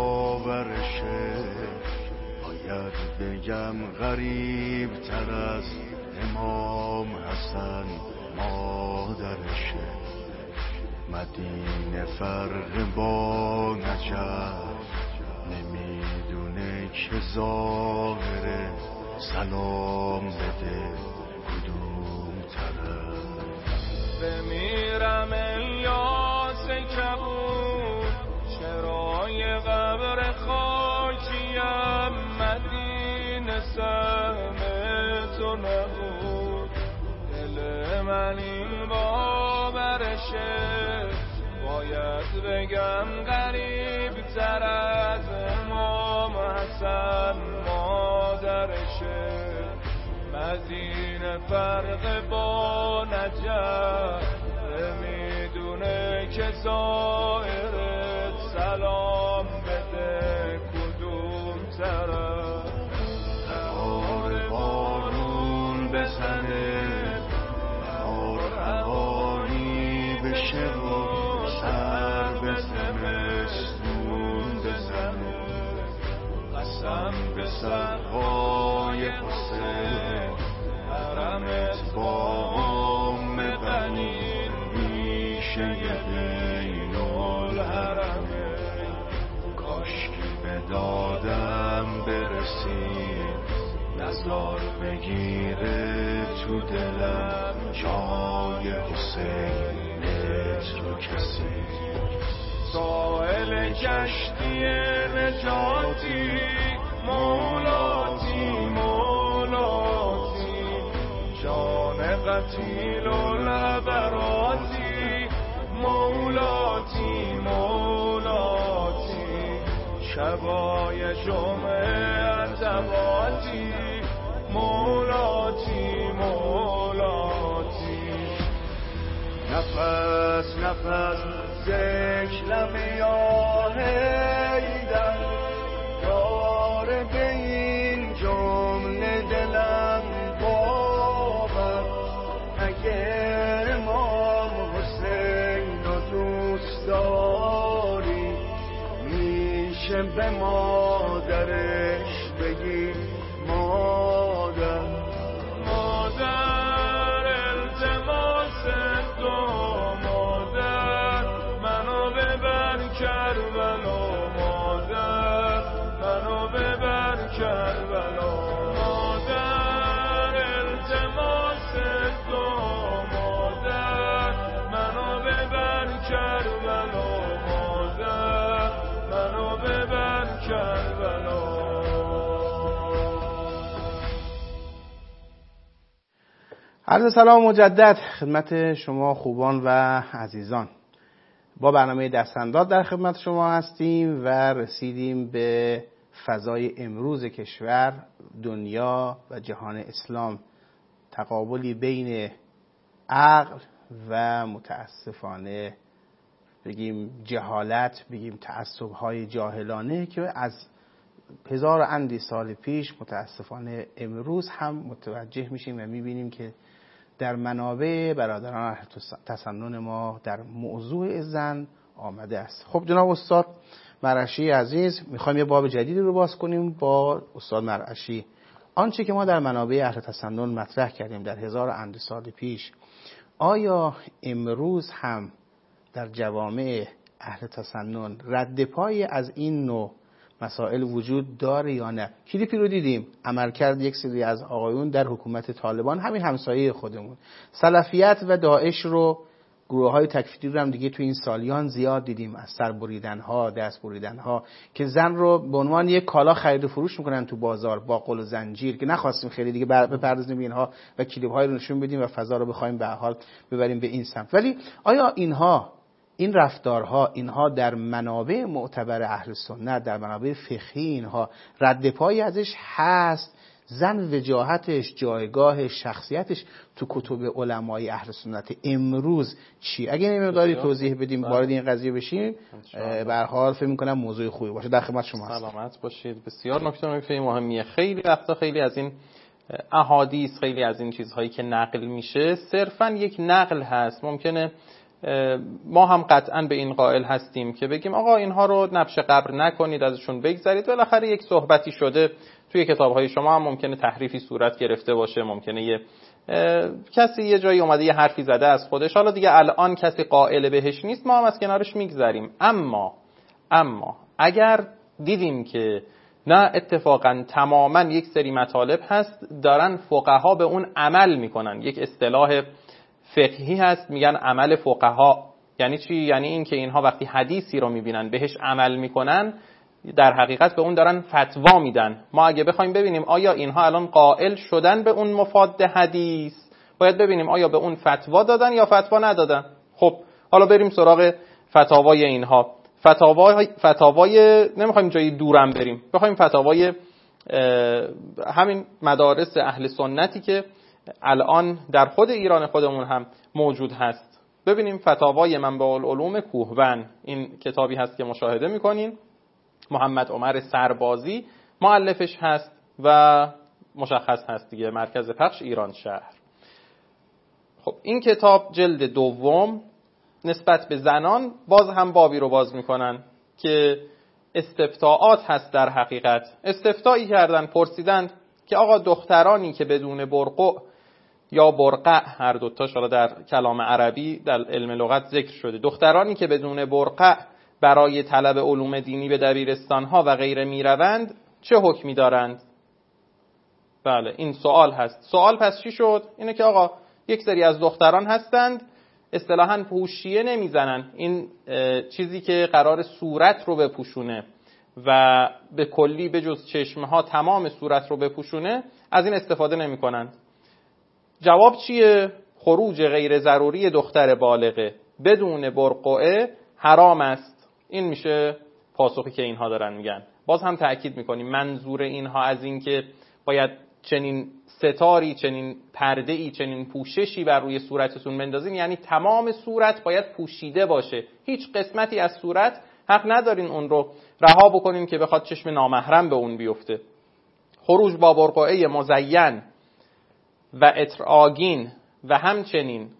S4: باورشه باید بگم غریب تر از امام حسن مادرشه. مدینه فرق با نجف نمیدونه که ظاهره، سلام بده کدوم طرف.
S5: بمیرم الیاس کبود چرای قبر خاکیم، مدینه سهم تو نبود، دل من این باورشه باید بگم غریب تر از امام حسن مادرشه. مدینه فرق با نجف میدونه که زائرت، سلام بده کدوم طرف.
S4: قرار بارون بزنه، قرار هوایی بشه و سر به زمستون بزنه، قسم به سرهای حسین حرمت با ام بنی میشه بین الحرمه. کاشکی به دادم برسید نزار بگیره تو دلم جای حسینت رو کسی. ساحل کشتی نجاتی مولاتی مولاتی، جان قتیل و لبراتی مولاتی مولاتی، شبای جمعه عتباتی مولاتی مولاتی. نفس نفس ذکر یا حیدر داره به این جمله دلم باور، اگه امام حسین رو دوست داری میشه به مادرش بگی مادر.
S5: مادر التماس تو مادر منو ببر کربلا، مادر منو ببر کربلا، مادر التماس کربلا.
S1: عرض سلام مجدد خدمت شما خوبان و عزیزان. با برنامه دستانداز در خدمت شما هستیم و رسیدیم به فضای امروز کشور، دنیا و جهان اسلام، تقابلی بین عقل و متاسفانه بگیم جهالت، بگیم تعصب‌های جاهلانه که از هزار و اندی سال پیش متاسفانه امروز هم متوجه میشیم و میبینیم که در منابع برادران اهل تسنن ما در موضوع زن آمده است. خب جناب استاد مرعشی عزیز، میخوایم یه باب جدیدی رو باز کنیم با استاد مرعشی. آنچه که ما در منابع اهل تسنن مطرح کردیم در هزار و اندی سال پیش، آیا امروز هم در جوامع اهل تسنن رد پای از این نوع مسائل وجود داره یا نه؟ کلیپی رو دیدیم، عملکرد یک سری از آقایون در حکومت طالبان، همین همسایه خودمون. سلفیت و داعش رو، گروه های تکفیری رو هم دیگه تو این سالیان زیاد دیدیم، از سر بریدن ها، دست بریدن ها، که زن رو به عنوان یک کالا خرید و فروش میکنن تو بازار با قل و زنجیر، که نخواستیم خیلی دیگه بپردازیم به اینها و کلیپ های رو نشون بدیم و فضا رو بخوایم به حال ببریم به این سمت. ولی آیا اینها، این رفتارها، اینها در منابع معتبر اهل سنت، در منابع فقهی اینها رد پایی ازش هست؟ زن وجاهتش، جایگاهش، شخصیتش تو کتب علمای اهل سنت امروز چی؟ اگه نمیداری توضیح بدیم وارد این قضیه بشیم، به هر حال فکر می‌کنم موضوع خوبی باشه. در خدمت شما هستم.
S2: سلامت باشید. بسیار نکته نکته مهمیه. خیلی وقتا خیلی از این احادیث، خیلی از این چیزهایی که نقل میشه صرفاً یک نقل هست. ممکنه ما هم قطعاً به این قائل هستیم که بگیم آقا اینها رو نبش قبر نکنید، ازشون بگذرید. بالاخره یک صحبتی شده توی کتاب‌های شما، هم ممکنه تحریفی صورت گرفته باشه، ممکنه یه کسی یه جایی اومده یه حرفی زده از خودش، حالا دیگه الان کسی قائل بهش نیست، ما هم از کنارش میگذریم. اما اما اگر دیدیم که نه اتفاقاً تماماً یک سری مطالب هست دارن فقها به اون عمل میکنن، یک اصطلاح فقهی هست میگن عمل فقها. یعنی چی؟ یعنی این که اینها وقتی حدیثی رو میبینن بهش عمل میکنن، در حقیقت به اون دارن فتوا میدن. ما اگه بخوایم ببینیم آیا اینها الان قائل شدن به اون مفاد حدیث، باید ببینیم آیا به اون فتوا دادن یا فتوا ندادن. خب حالا بریم سراغ فتاوای اینها. فتاوای فتاوای نمیخوایم جایی دورم بریم، بخوایم فتاوای همین مدارس اهل سنتی که الان در خود ایران خودمون هم موجود هست ببینیم. فتاوای منبع العلوم کوهون، این کتابی هست که مشاهده میکنین، محمد عمر سربازی مؤلفش هست و مشخص هست دیگه، مرکز پخش ایران شهر. خب این کتاب جلد دوم نسبت به زنان باز هم بابی رو باز میکنن که استفتاءات هست. در حقیقت استفتایی کردن، پرسیدن که آقا دخترانی که بدون برقع یا برقع، هر دوتاش حالا در کلام عربی در علم لغت ذکر شده، دخترانی که بدون برقع برای طلب علوم دینی به دبیرستانها و غیره میروند چه حکمی دارند؟ بله این سوال هست. سوال پس چی شد؟ اینه که آقا یک سری از دختران هستند اصطلاحاً پوشیه نمیزنن، این چیزی که قرار صورت رو بپوشونه و به کلی به جز چشمه ها تمام صورت رو بپوشونه، از این استفاده نمی کنند. جواب چیه؟ خروج غیر ضروری دختر بالغه بدون برقعه حرام است. این میشه پاسخی که اینها دارن میگن. باز هم تأکید میکنیم منظور اینها از این که باید چنین ستاری، چنین پرده‌ای، چنین پوششی بر روی صورتتون بندازین، یعنی تمام صورت باید پوشیده باشه. هیچ قسمتی از صورت حق ندارین اون رو رها بکنین که بخواد چشم نامحرم به اون بیفته. خروج با برقعه مزین و اطراگین و همچنین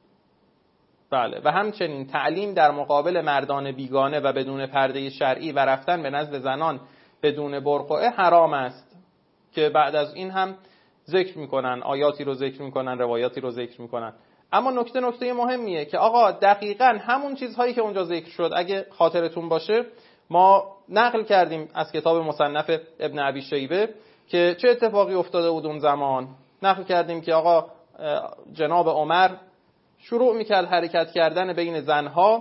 S2: بله و همچنین تعلیم در مقابل مردان بیگانه و بدون پرده شرعی و رفتن به نزد زنان بدون برقعه حرام است، که بعد از این هم ذکر میکنن، آیاتی رو ذکر میکنن، روایاتی رو ذکر میکنن. اما نکته نکته مهمیه که آقا دقیقاً همون چیزهایی که اونجا ذکر شد، اگه خاطرتون باشه ما نقل کردیم از کتاب مصنف ابن ابی شیبه که چه اتفاقی افتاده بود اون زمان. نقل کردیم که آقا جناب عمر شروع میکرد حرکت کردن بین زنها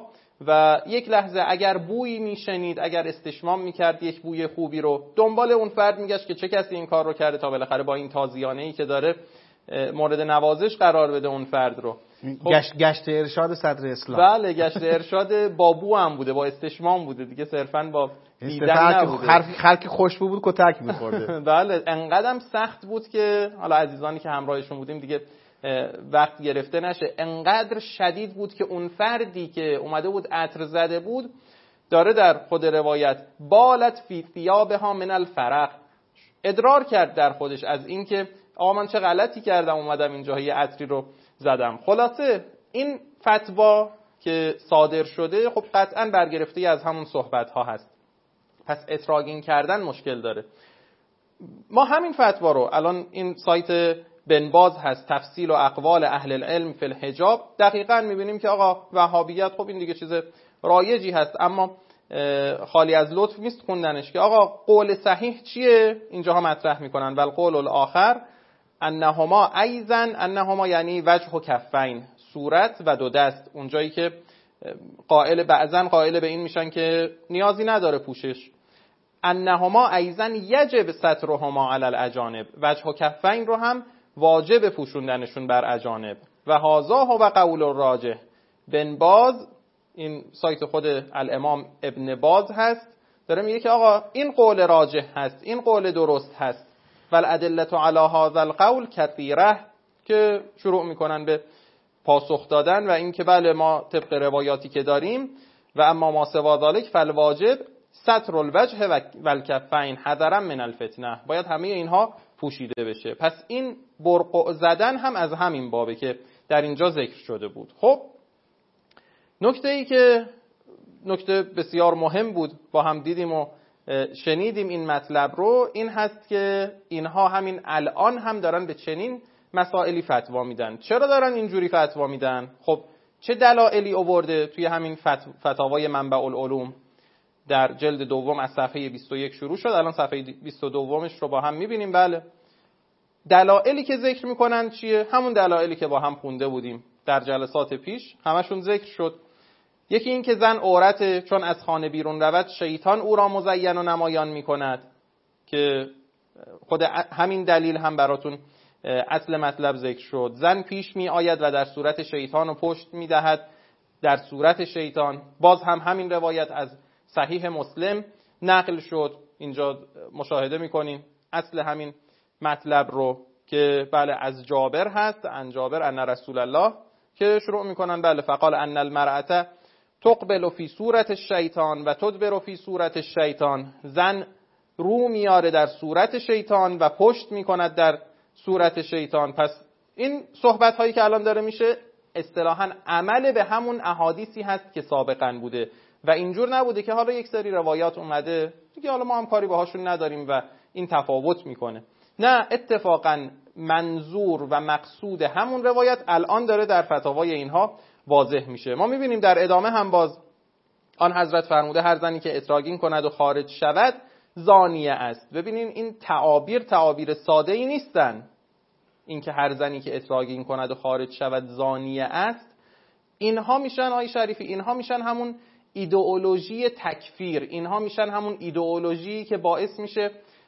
S2: و یک لحظه اگر بویی میشنید، اگر استشمام میکرد یک بوی خوبی رو، دنبال اون فرد میگشت که چه کسی این کار رو کرده تا بالاخره با این تازیانه‌ای که داره مورد نوازش قرار بده اون فرد رو.
S1: خب گشت, گشت ارشاد صدر اسلام.
S2: بله، گشت ارشاد با بو هم بوده، با استشمام بوده دیگه، صرفاً با دیدن نبوده.
S1: خلقی خوشبو بود کتک می‌خورده.
S2: بله، انقدرم سخت بود که حالا عزیزانی که همراهشون بودیم دیگه وقت گرفته نشه، انقدر شدید بود که اون فردی که اومده بود عطر زده بود داره در خود روایت بالت فی ثیابها من الفرق، ادرار کرد در خودش از این که آقا من چه غلطی کردم اومدم اینجا یه عطری رو زدم. خلاصه این فتوا که صادر شده خب قطعاً برگرفته از همون صحبت ها هست، پس اتراگین کردن مشکل داره. ما همین فتوا رو الان این سایت بن باز هست، تفصیل و اقوال اهل العلم فی الحجاب، دقیقاً میبینیم که آقا وهابیت خب این دیگه چیز رایجی هست، اما خالی از لطف نیست خوندنش که آقا قول صحیح چیه اینجاها مطرح میکنن. بل قول الاخر انهما ایضا، انهما یعنی وجه و کفین، صورت و دو دست، اونجایی که قائل بعضن قائل به این میشن که نیازی نداره پوشش. انهما ایضا یجب سترهما علی الاجانب، وجه و کفین رو هم واجب پوشوندنشون بر اجانب. و هذا هو قول الراجح. بن باز، این سایت خود الامام ابن باز هست، داره میگه که آقا این قول راجح هست، این قول درست هست. والادله علی هذا القول کثیره، که شروع میکنن به پاسخ دادن و این که بله ما طبق روایاتی که داریم و اما ما سوا ذلک فالواجب ستر الوجه و الکفین حذرا من الفتنه، باید همه اینها پوشیده بشه. پس این برقع زدن هم از همین بابه که در اینجا ذکر شده بود. خب نکته ای که نکته بسیار مهم بود با هم دیدیم و شنیدیم این مطلب رو، این هست که اینها همین الان هم دارن به چنین مسائلی فتوا میدن. چرا دارن اینجوری فتوا میدن؟ خب چه دلایلی آورده؟ توی همین فتاوای منبع العلوم در جلد دوم از صفحه بیست و یک شروع شد، الان صفحه بیست و دو رو با هم میبینیم. بله، دلایلی که ذکر میکنن چیه؟ همون دلایلی که با هم خونده بودیم در جلسات پیش، همشون ذکر شد. یکی این که زن عورته، چون از خانه بیرون رود شیطان او را مزین و نمایان میکند، که خود همین دلیل هم براتون اصل مطلب ذکر شد. زن پیش می آید و در صورت شیطان و پشت می دهد در صورت شیطان. باز هم همین روایت از صحیح مسلم نقل شد، اینجا مشاهده میکنیم اصل همین مطلب رو که بله از جابر هست، ان جابر ان رسول الله، که شروع میکنن بله فقال ان المرأة تقبل فی صورت الشیطان و تدبر فی صورت الشیطان، زن رو میاره در صورت شیطان و پشت میکند در صورت شیطان. پس این صحبت هایی که الان داره میشه اصطلاحاً عمل به همون احادیثی هست که سابقاً بوده و اینجور نبوده که حالا یک سری روایات اومده دیگه حالا ما هم کاری باهاشون نداریم و این تفاوت میکنه. نه، اتفاقاً منظور و مقصود همون روایت الان داره در فتاوای اینها واضح میشه. ما میبینیم در ادامه هم باز آن حضرت فرموده هر زنی که اتراگین کند و خارج شود زانیه است. ببینین این تعابیر تعابیر ساده ای نیستن. این که هر زنی که اتراگین کند و خارج شود زانیه است، اینها میشن آی شریفی، اینها میشن همون ایدئولوژی تکفیر، اینها میشن همون ایدئولوژی که باعث میشه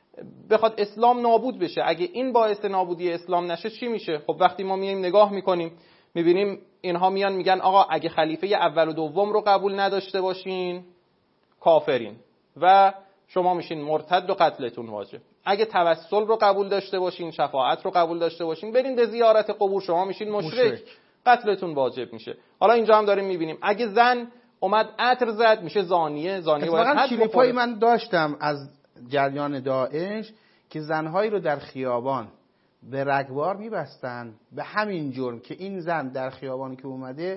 S2: بخواد اسلام نابود بشه. اگه این باعث نابودی اسلام نشه چی میشه؟ خب وقتی ما میایم نگاه میکنیم میبینیم اینها میان میگن آقا اگه خلیفه اول و دوم رو قبول نداشته باشین کافرین و شما میشین مرتد و قتلتون واجب. اگه توسل رو قبول داشته باشین، شفاعت رو قبول داشته باشین، برین به زیارت قبور، شما میشین مشرک, مشرک. قتلتون واجب میشه. حالا اینجا هم داریم میبینیم اگه زن اومد عطر زد میشه زانیه. زانیه باید حد بخوره.
S1: کلیپایی من داشتم از جریان داعش که زنهایی رو در خیابان به رگبار میبستن به همین جرم که این زن در خیابانی که اومده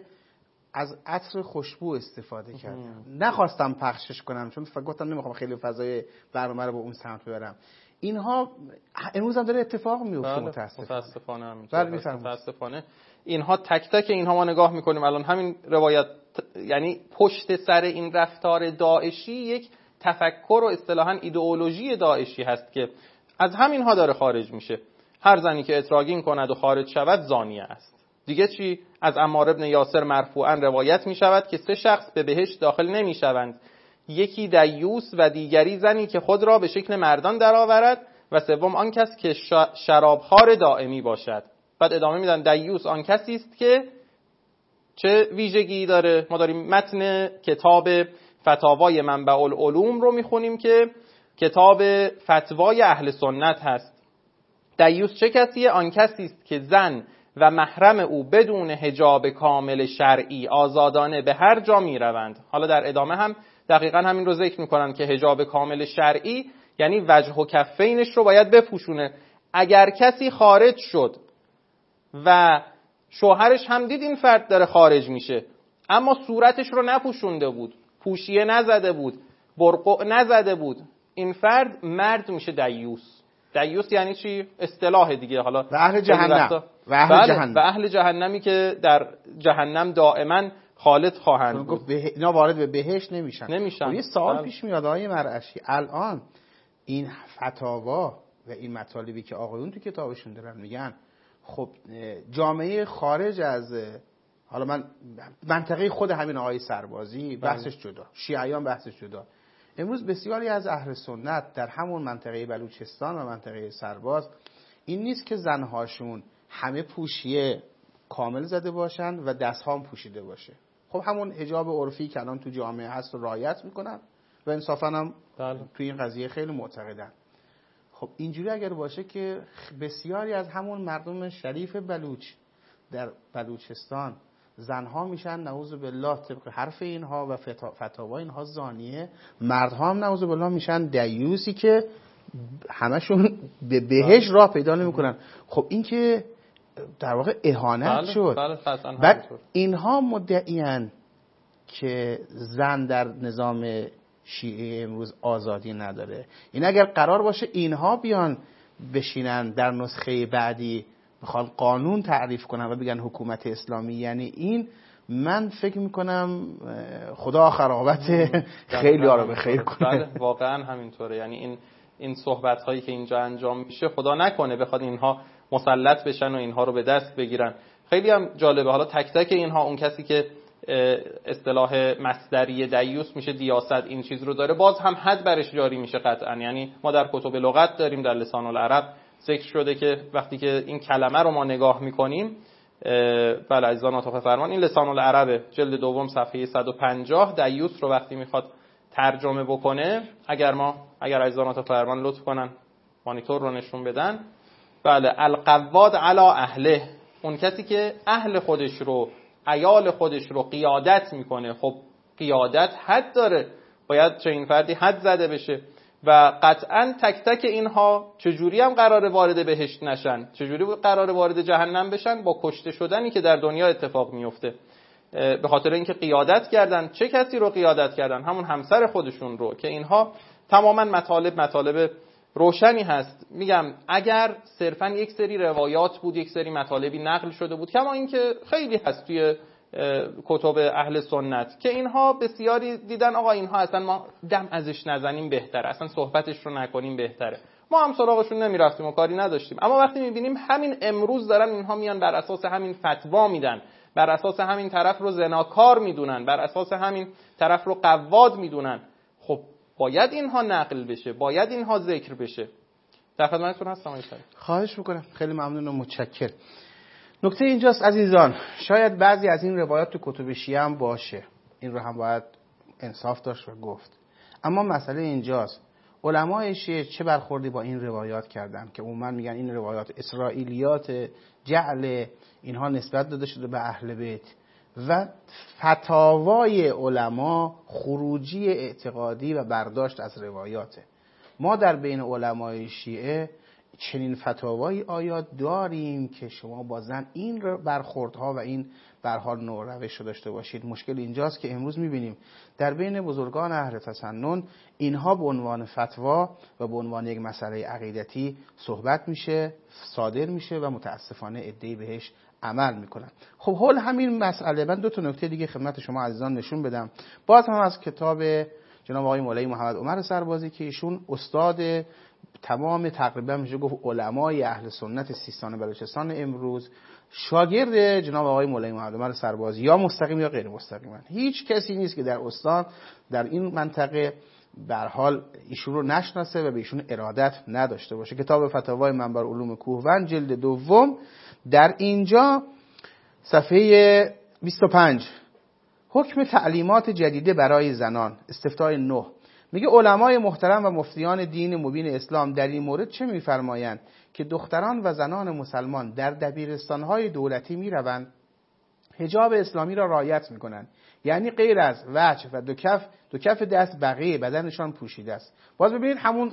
S1: از عطر خوشبو استفاده کردن. نخواستم پخشش کنم چون فکر گفتم نمیخوام خیلی فضای برنامه رو به اون سمت ببرم. اینها امروز هم داره اتفاق میفته متاسفانه.
S2: متاسفانه همینطور. متاسفانه اینها تک تک اینها ما نگاه میکنیم الان همین روایت، یعنی پشت سر این رفتار داعشی یک تفکر و اصطلاحاً ایدئولوژی داعشی هست که از همینها داره خارج میشه. هر زنی که اتراگین کند و خارج شود زانیه است. دیگه چی؟ از عمار بن یاسر مرفوعاً روایت می شود که سه شخص به بهشت داخل نمی شوند. یکی دیوس و دیگری زنی که خود را به شکل مردان درآورد و سوم آن کس که شرابخوار دائمی باشد. بعد ادامه میدن دیوس آن کسی است که چه ویژگی داره؟ ما داریم متن کتاب فتاوای منبع العلوم رو میخونیم که کتاب فتوای اهل سنت هست. دیوس چه کسیه؟ آن کسی است که زن و محرم او بدون حجاب کامل شرعی آزادانه به هر جا میروند. حالا در ادامه هم دقیقاً همین رو ذکر میکنن که حجاب کامل شرعی یعنی وجه و کفینش رو باید بپوشونه. اگر کسی خارج شد و شوهرش هم دید این فرد داره خارج میشه اما صورتش رو نپوشونده بود، پوشیه نزده بود، برقع نزده بود، این فرد مرد میشه دیوس. دیوس یعنی چی؟ اصطلاح دیگه. حالا
S1: و اهل جهنم و اهل
S2: بله،
S1: جهنم
S2: و اهل جهنمی که در جهنم دائما خالد خواهند بود.
S1: به... اینا وارد به بهشت نمیشن.
S2: نمیشن.
S1: یه سوال
S2: بله.
S1: پیش میاد آقای مرعشی، الان این فتاوا و این مطالبی که آقایون تو کتابشون دارن میگن، خب جامعه خارج از حالا من منطقه خود همین آقای سربازی بحثش جدا، شیعیان بحثش جدا، امروز بسیاری از اهل سنت در همون منطقه بلوچستان و منطقه سرباز این نیست که زنهاشون همه پوشیه کامل زده باشن و دستها هم پوشیده باشه. خب همون حجاب عرفی که الان تو جامعه هست رو رعایت میکنن و انصافا هم
S2: بله.
S1: تو این قضیه خیلی معتقدن. خب اینجوری اگر باشه که بسیاری از همون مردم شریف بلوچ در بلوچستان زنها میشن نعوذ بالله طبق حرف اینها و فتاوا اینها زانیه، مردها هم نعوذ بالله میشن دیوسی که همشون به بهش راه پیدا نمیکنن. خب این که در واقع اهانت
S2: بله،
S1: شد.
S2: بله،
S1: بعد اینها مدعیان که زن در نظام شیعه امروز آزادی نداره. این اگر قرار باشه اینها بیان بشینن در نسخه بعدی بخوان قانون تعریف کنن و بگن حکومت اسلامی یعنی این، من فکر میکنم خدا آخرابت خیلی ها رو به خیر کنه.
S2: بله واقعا همینطوره. یعنی این این صحبت هایی که اینجا انجام میشه خدا نکنه بخواد اینها مسلط بشن و اینها رو به دست بگیرن. خیلی هم جالبه. حالا تک تک اینها، اون کسی که اصطلاح مصدری دیوس میشه دیاست این چیز رو داره، باز هم حد برش جاری میشه قطعا. یعنی ما در کتب لغت داریم، در لسان العرب ذکر شده که وقتی که این کلمه رو ما نگاه میکنیم، بله عزیزان عاطفه فرمان، این لسان العرب جلد دوم صفحه صد و پنجاه دیوس رو وقتی میخواد ترجمه بکنه، اگر ما اگر عزیزان عاطفه فرمان لطف کنن مانیتور رو نشون بدن، بله القواد علی اهله، اون کسی که اهل خودش رو، عیال خودش رو قیادت میکنه. خب قیادت حد داره، باید چه این فردی حد زده بشه و قطعا تک تک اینها چجوری هم قراره وارد بهشت نشن، چجوری قراره وارد جهنم بشن؟ با کشته شدنی که در دنیا اتفاق میفته، به خاطر اینکه قیادت کردن. چه کسی رو قیادت کردن؟ همون همسر خودشون رو، که اینها تماما مطالب مطالب روشنی هست. میگم اگر صرفا یک سری روایات بود، یک سری مطالبی نقل شده بود، کما اینکه خیلی هست توی کتب اهل سنت که اینها بسیاری دیدن آقا اینها اصلا ما دم ازش نزنیم بهتره، اصلا صحبتش رو نکنیم بهتره، ما هم سراغشون نمیرفتیم و کاری نداشتیم. اما وقتی میبینیم همین امروز دارن اینها میان بر اساس همین فتوا میدن، بر اساس همین طرف رو زناکار میدونن، بر اساس همین طرف رو قواد میدونن، خب باید اینها نقل بشه، باید اینها ذکر بشه. در خدمتتون هستم آقای شریف.
S1: خواهش میکنم، خیلی ممنون و متشکرم. نکته اینجاست عزیزان، شاید بعضی از این روایات تو کتب شیعه هم باشه، این رو هم باید انصاف داشت و گفت، اما مسئله اینجاست علمای شیعه چه برخوردی با این روایات کردن که عموما میگن این روایات اسرائیلیات، جعل اینها نسبت داده شده به اهل بیت، و فتاوای علما خروجی اعتقادی و برداشت از روایاته. ما در بین علمای شیعه چنین فتاوایی آیا داریم که شما با زن این برخوردها و این به هر حال نوع روش رو داشته باشید؟ مشکل اینجاست که امروز میبینیم در بین بزرگان اهل تسنن اینها به عنوان فتوا و به عنوان یک مسئله عقیدتی صحبت میشه، صادر میشه و متاسفانه عده‌ای بهش عمل میکنن. خب حول همین مسئله من دو تا نکته دیگه خدمت شما عزیزان نشون بدم، باز هم از کتاب جناب آقای مولوی محمد عمر سربازی که ایشون استاد تمام تقریبا میشه گفت علمای اهل سنت سیستان و بلوچستان امروز شاگرد جناب آقای مولوی محمد عمر سربازی، یا مستقیم یا غیر مستقیما. هیچ کسی نیست که در استان در این منطقه به هر حال ایشون رو نشناسه و به ایشون ارادت نداشته باشه. کتاب فتاوای منبر علوم کوهوند جلد دوم در اینجا صفحه بیست و پنج حکم تعلیمات جدیده برای زنان استفتای نه میگه علمای محترم و مفتیان دین مبین اسلام در این مورد چه میفرمایند که دختران و زنان مسلمان در دبیرستان‌های دولتی میروند حجاب اسلامی را رعایت میکنند، یعنی غیر از وجه و دو کف دو کف دست بقیه بدنشان پوشیده است. باز ببینید همون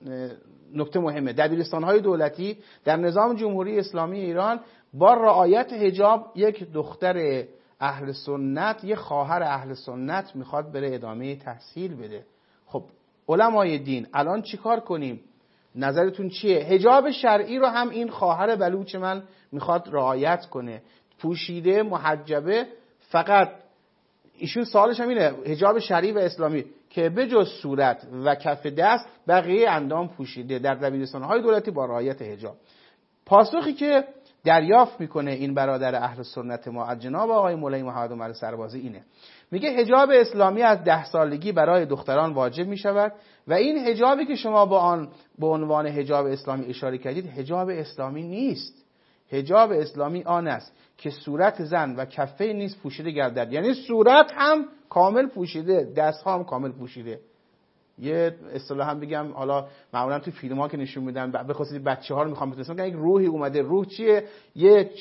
S1: نکته مهمه، دبیرستان‌های دولتی در نظام جمهوری اسلامی ایران با رعایت حجاب یک دختر اهل سنت، یک خواهر اهل سنت میخواد بره ادامه تحصیل بده. خب علمای دین الان چیکار کنیم؟ نظرتون چیه؟ حجاب شرعی رو هم این خواهر بلوچ من میخواد رعایت کنه، پوشیده محجبه، فقط ایشون سوالش هم اینه حجاب شرعی و اسلامی که بجز صورت و کف دست بقیه اندام پوشیده در دبیرستان‌های دولتی با رعایت حجاب. پاسخی که دریافت میکنه این برادر اهل سنت ما از جناب آقای مولوی محمد عمر سربازی اینه، میگه حجاب اسلامی از ده سالگی برای دختران واجب میشود و این حجابی که شما با آن به عنوان حجاب اسلامی اشاره کردید حجاب اسلامی نیست. حجاب اسلامی آن است که صورت زن و کفه نیز پوشیده گردد، یعنی صورت هم کامل پوشیده، دست ها هم کامل پوشیده. یه اصطلاح هم بگم، حالا معمولا تو فیلم ها که نشون میدن به خصوص بچه ها رو میخوام بتونن که یک روحی اومده. روح چیه؟ یه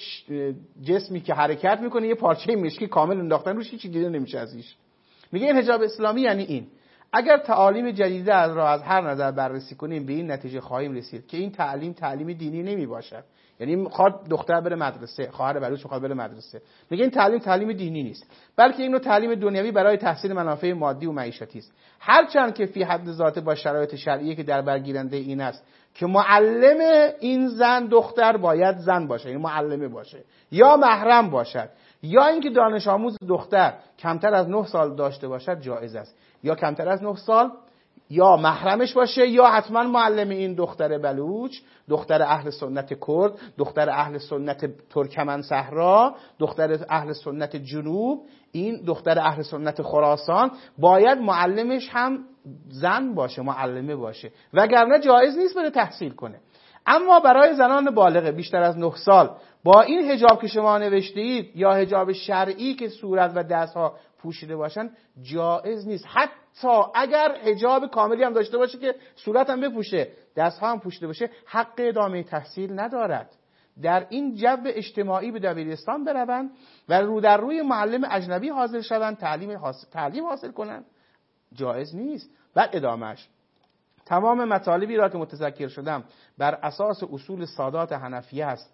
S1: جسمی که حرکت میکنه، یه پارچه مشکی کامل انداختن روش، هیچی دیده نمیشه ازش. میگه این حجاب اسلامی یعنی این. اگر تعالیم جدیده از را از هر نظر بررسی کنیم به این نتیجه خواهیم رسید که این تعلیم تعلیم دینی نمی باشد. یعنی میخواد دختر بره مدرسه، خواهر بلوچ میخواد بره مدرسه، میگه این تعلیم تعلیم دینی نیست، بلکه این نوع تعلیم دنیوی برای تحصیل منافع مادی و معیشتی است. هرچند که فی حد ذاته با شرایط شرعی که در برگیرنده این است که معلم این زن دختر باید زن باشه، یعنی معلمه باشه یا محرم باشد، یا اینکه دانش آموز دختر کمتر از نه سال داشته باشد جایز است، یا کمتر از نه سال یا محرمش باشه یا حتما معلم این دختر بلوچ، دختر اهل سنت کرد، دختر اهل سنت ترکمن صحرا، دختر اهل سنت جنوب، این دختر اهل سنت خراسان باید معلمش هم زن باشه، معلمه باشه، وگرنه جایز نیست بره تحصیل کنه. اما برای زنان بالغ بیشتر از نه سال با این حجاب که شما نوشتید یا حجاب شرعی که صورت و دستها پوشیده باشن جایز نیست. حتی اگر حجاب کاملی هم داشته باشه که صورت هم بپوشه، دستها هم پوشیده باشه، حق ادامه تحصیل ندارد. در این جو اجتماعی به دبیرستان بروند و رو در روی معلم اجنبی حاضر شوند، تعلیم حاصل, تعلیم حاصل کنند، جایز نیست. بعد ادامهش تمام مطالبی را که متذکر شدم بر اساس اصول سادات حنفیه است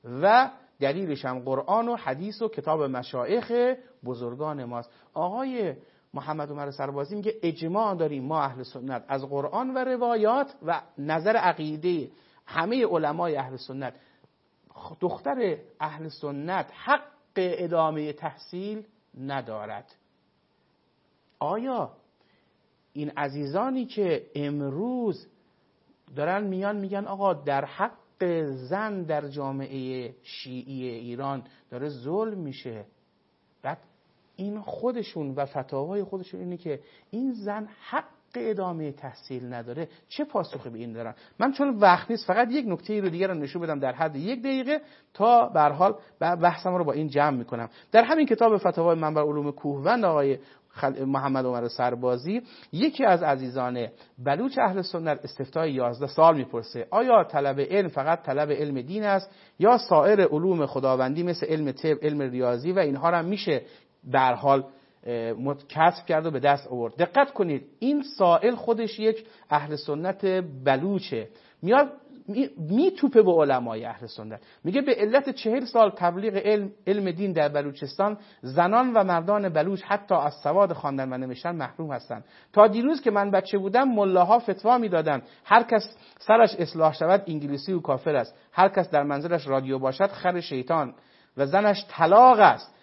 S1: و دلیلش هم قرآن و حدیث و کتاب مشایخ بزرگان ماست. آقای محمد عمر سربازی میگه اجماع داریم ما اهل سنت از قرآن و روایات و نظر عقیده همه علمای اهل سنت، دختر اهل سنت حق ادامه تحصیل ندارد. آیا این عزیزانی که امروز دارن میان میگن آقا در حق زن در جامعه شیعی ایران داره ظلم میشه، بعد این خودشون و فتاوای خودشون اینه که این زن حق ادامه تحصیل نداره، چه پاسخی به این دارن؟ من چون وقت نیست فقط یک نکته رو دیگر رو نشون بدم در حد یک دقیقه تا به هر حال بحثم رو با این جمع میکنم. در همین کتاب فتاوای منبر علوم کوهوند آقای محمد عمر سربازی یکی از عزیزان بلوچ اهل سنت استفتای یازده سال میپرسه آیا طلب علم فقط طلب علم دین است یا سایر علوم خداوندی مثل علم طب، علم ریاضی و اینها را میشه به هر حال کسب کرد و به دست آورد؟ دقت کنید، این سائل خودش یک اهل سنت بلوچه، میاد میتوپه به علمای اهل سنت، میگه به علت چهل سال تبلیغ علم علم دین در بلوچستان زنان و مردان بلوچ حتی از سواد خواندن و نوشتن محروم هستند. تا دیروز که من بچه بودم ملاها فتوا میدادن هر کس سرش اصلاح شود انگلیسی و کافر است، هر کس در منزلش رادیو باشد خر شیطان و زنش طلاق است،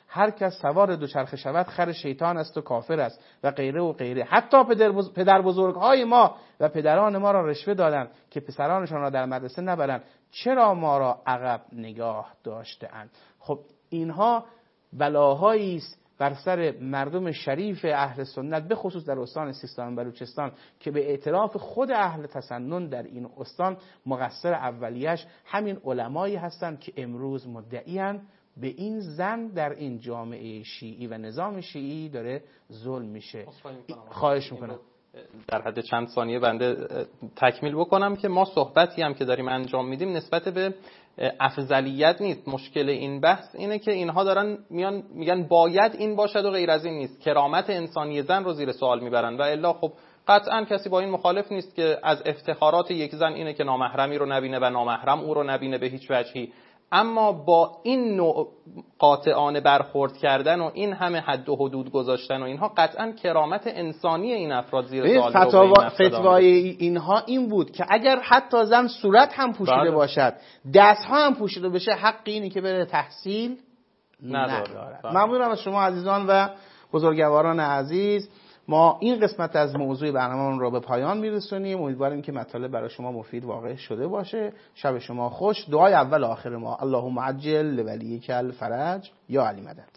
S1: هر کس سوار دوچرخه شود خر شیطان است و کافر است و غیره و غیره. حتی پدر, بز... پدر بزرگهای ما و پدران ما را رشوه دادند که پسرانشان را در مدرسه نبرند، چرا ما را عقب نگاه داشته‌اند؟ خب اینها بلاهایی است بر سر مردم شریف اهل سنت، به خصوص در استان سیستان و بلوچستان، که به اعتراف خود اهل تسنن در این استان مقصر اولیش همین علمایی هستند که امروز مدعیان به این زن در این جامعه شیعی و نظام شیعی داره ظلم میشه. خواهش میکنم
S2: در حد چند ثانیه بنده تکمیل بکنم که ما صحبتی هم که داریم انجام میدیم نسبت به افضلیت نیست. مشکل این بحث اینه که اینها دارن میان میگن باید این باشد و غیر از این نیست، کرامت انسانی زن رو زیر سوال میبرن و الا خب قطعا کسی با این مخالف نیست که از افتخارات یک زن اینه که نامحرمی رو نبینه و نامحرم او رو نبینه به هیچ وجهی. اما با این نوع قاطعانه برخورد کردن و این همه حد و حدود گذاشتن و اینها قطعا کرامت انسانی این افراد زیر سوال
S1: فتوا... فتوای اینها این بود که اگر حتی زن صورت هم پوشیده بله. باشد، دستها هم پوشیده بشه، حقی اینه که بره تحصیل ندارد. ممنونم از شما عزیزان و بزرگواران عزیز. ما این قسمت از موضوع برنامه‌مون رو به پایان میرسونیم. امیدواریم که مطالب برای شما مفید واقع شده باشه. شب شما خوش. دعای اول آخر ما اللهم عجل لولیک الفرج یا علی مدد.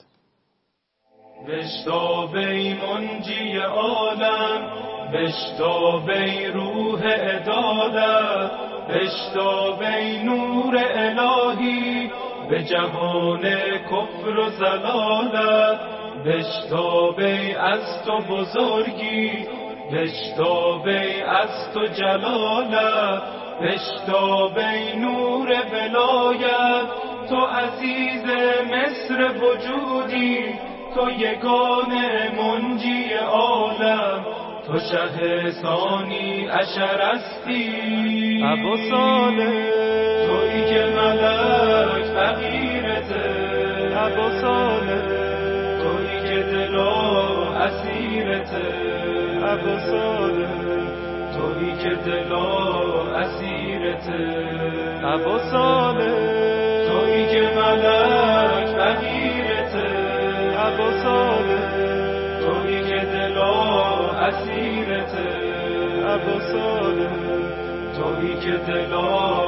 S5: بشتابی منجی عالم، بشتابی روح عدالت، بشتابی نور الهی به جهان کفر و ضلالت، بشتابی از تو بزرگی، بشتابی از تو جلالت، بشتابی نور ولایت، تو عزیز مصر وجودی، تو یگانه منجی عالم، تو شه ثانی عشرستی
S4: ابو صالح،
S5: تویی که ملک فقیرته
S4: ابو صالح،
S5: تویی که دلا اسیرته
S4: ابو صالح،
S5: تویی که دلا اسیرته
S4: ابو صالح،
S5: تویی که ملک فقیرته
S4: ابو صالح،
S5: تویی که دلا اسیرته
S4: ابو صالح،
S5: تویی که دلا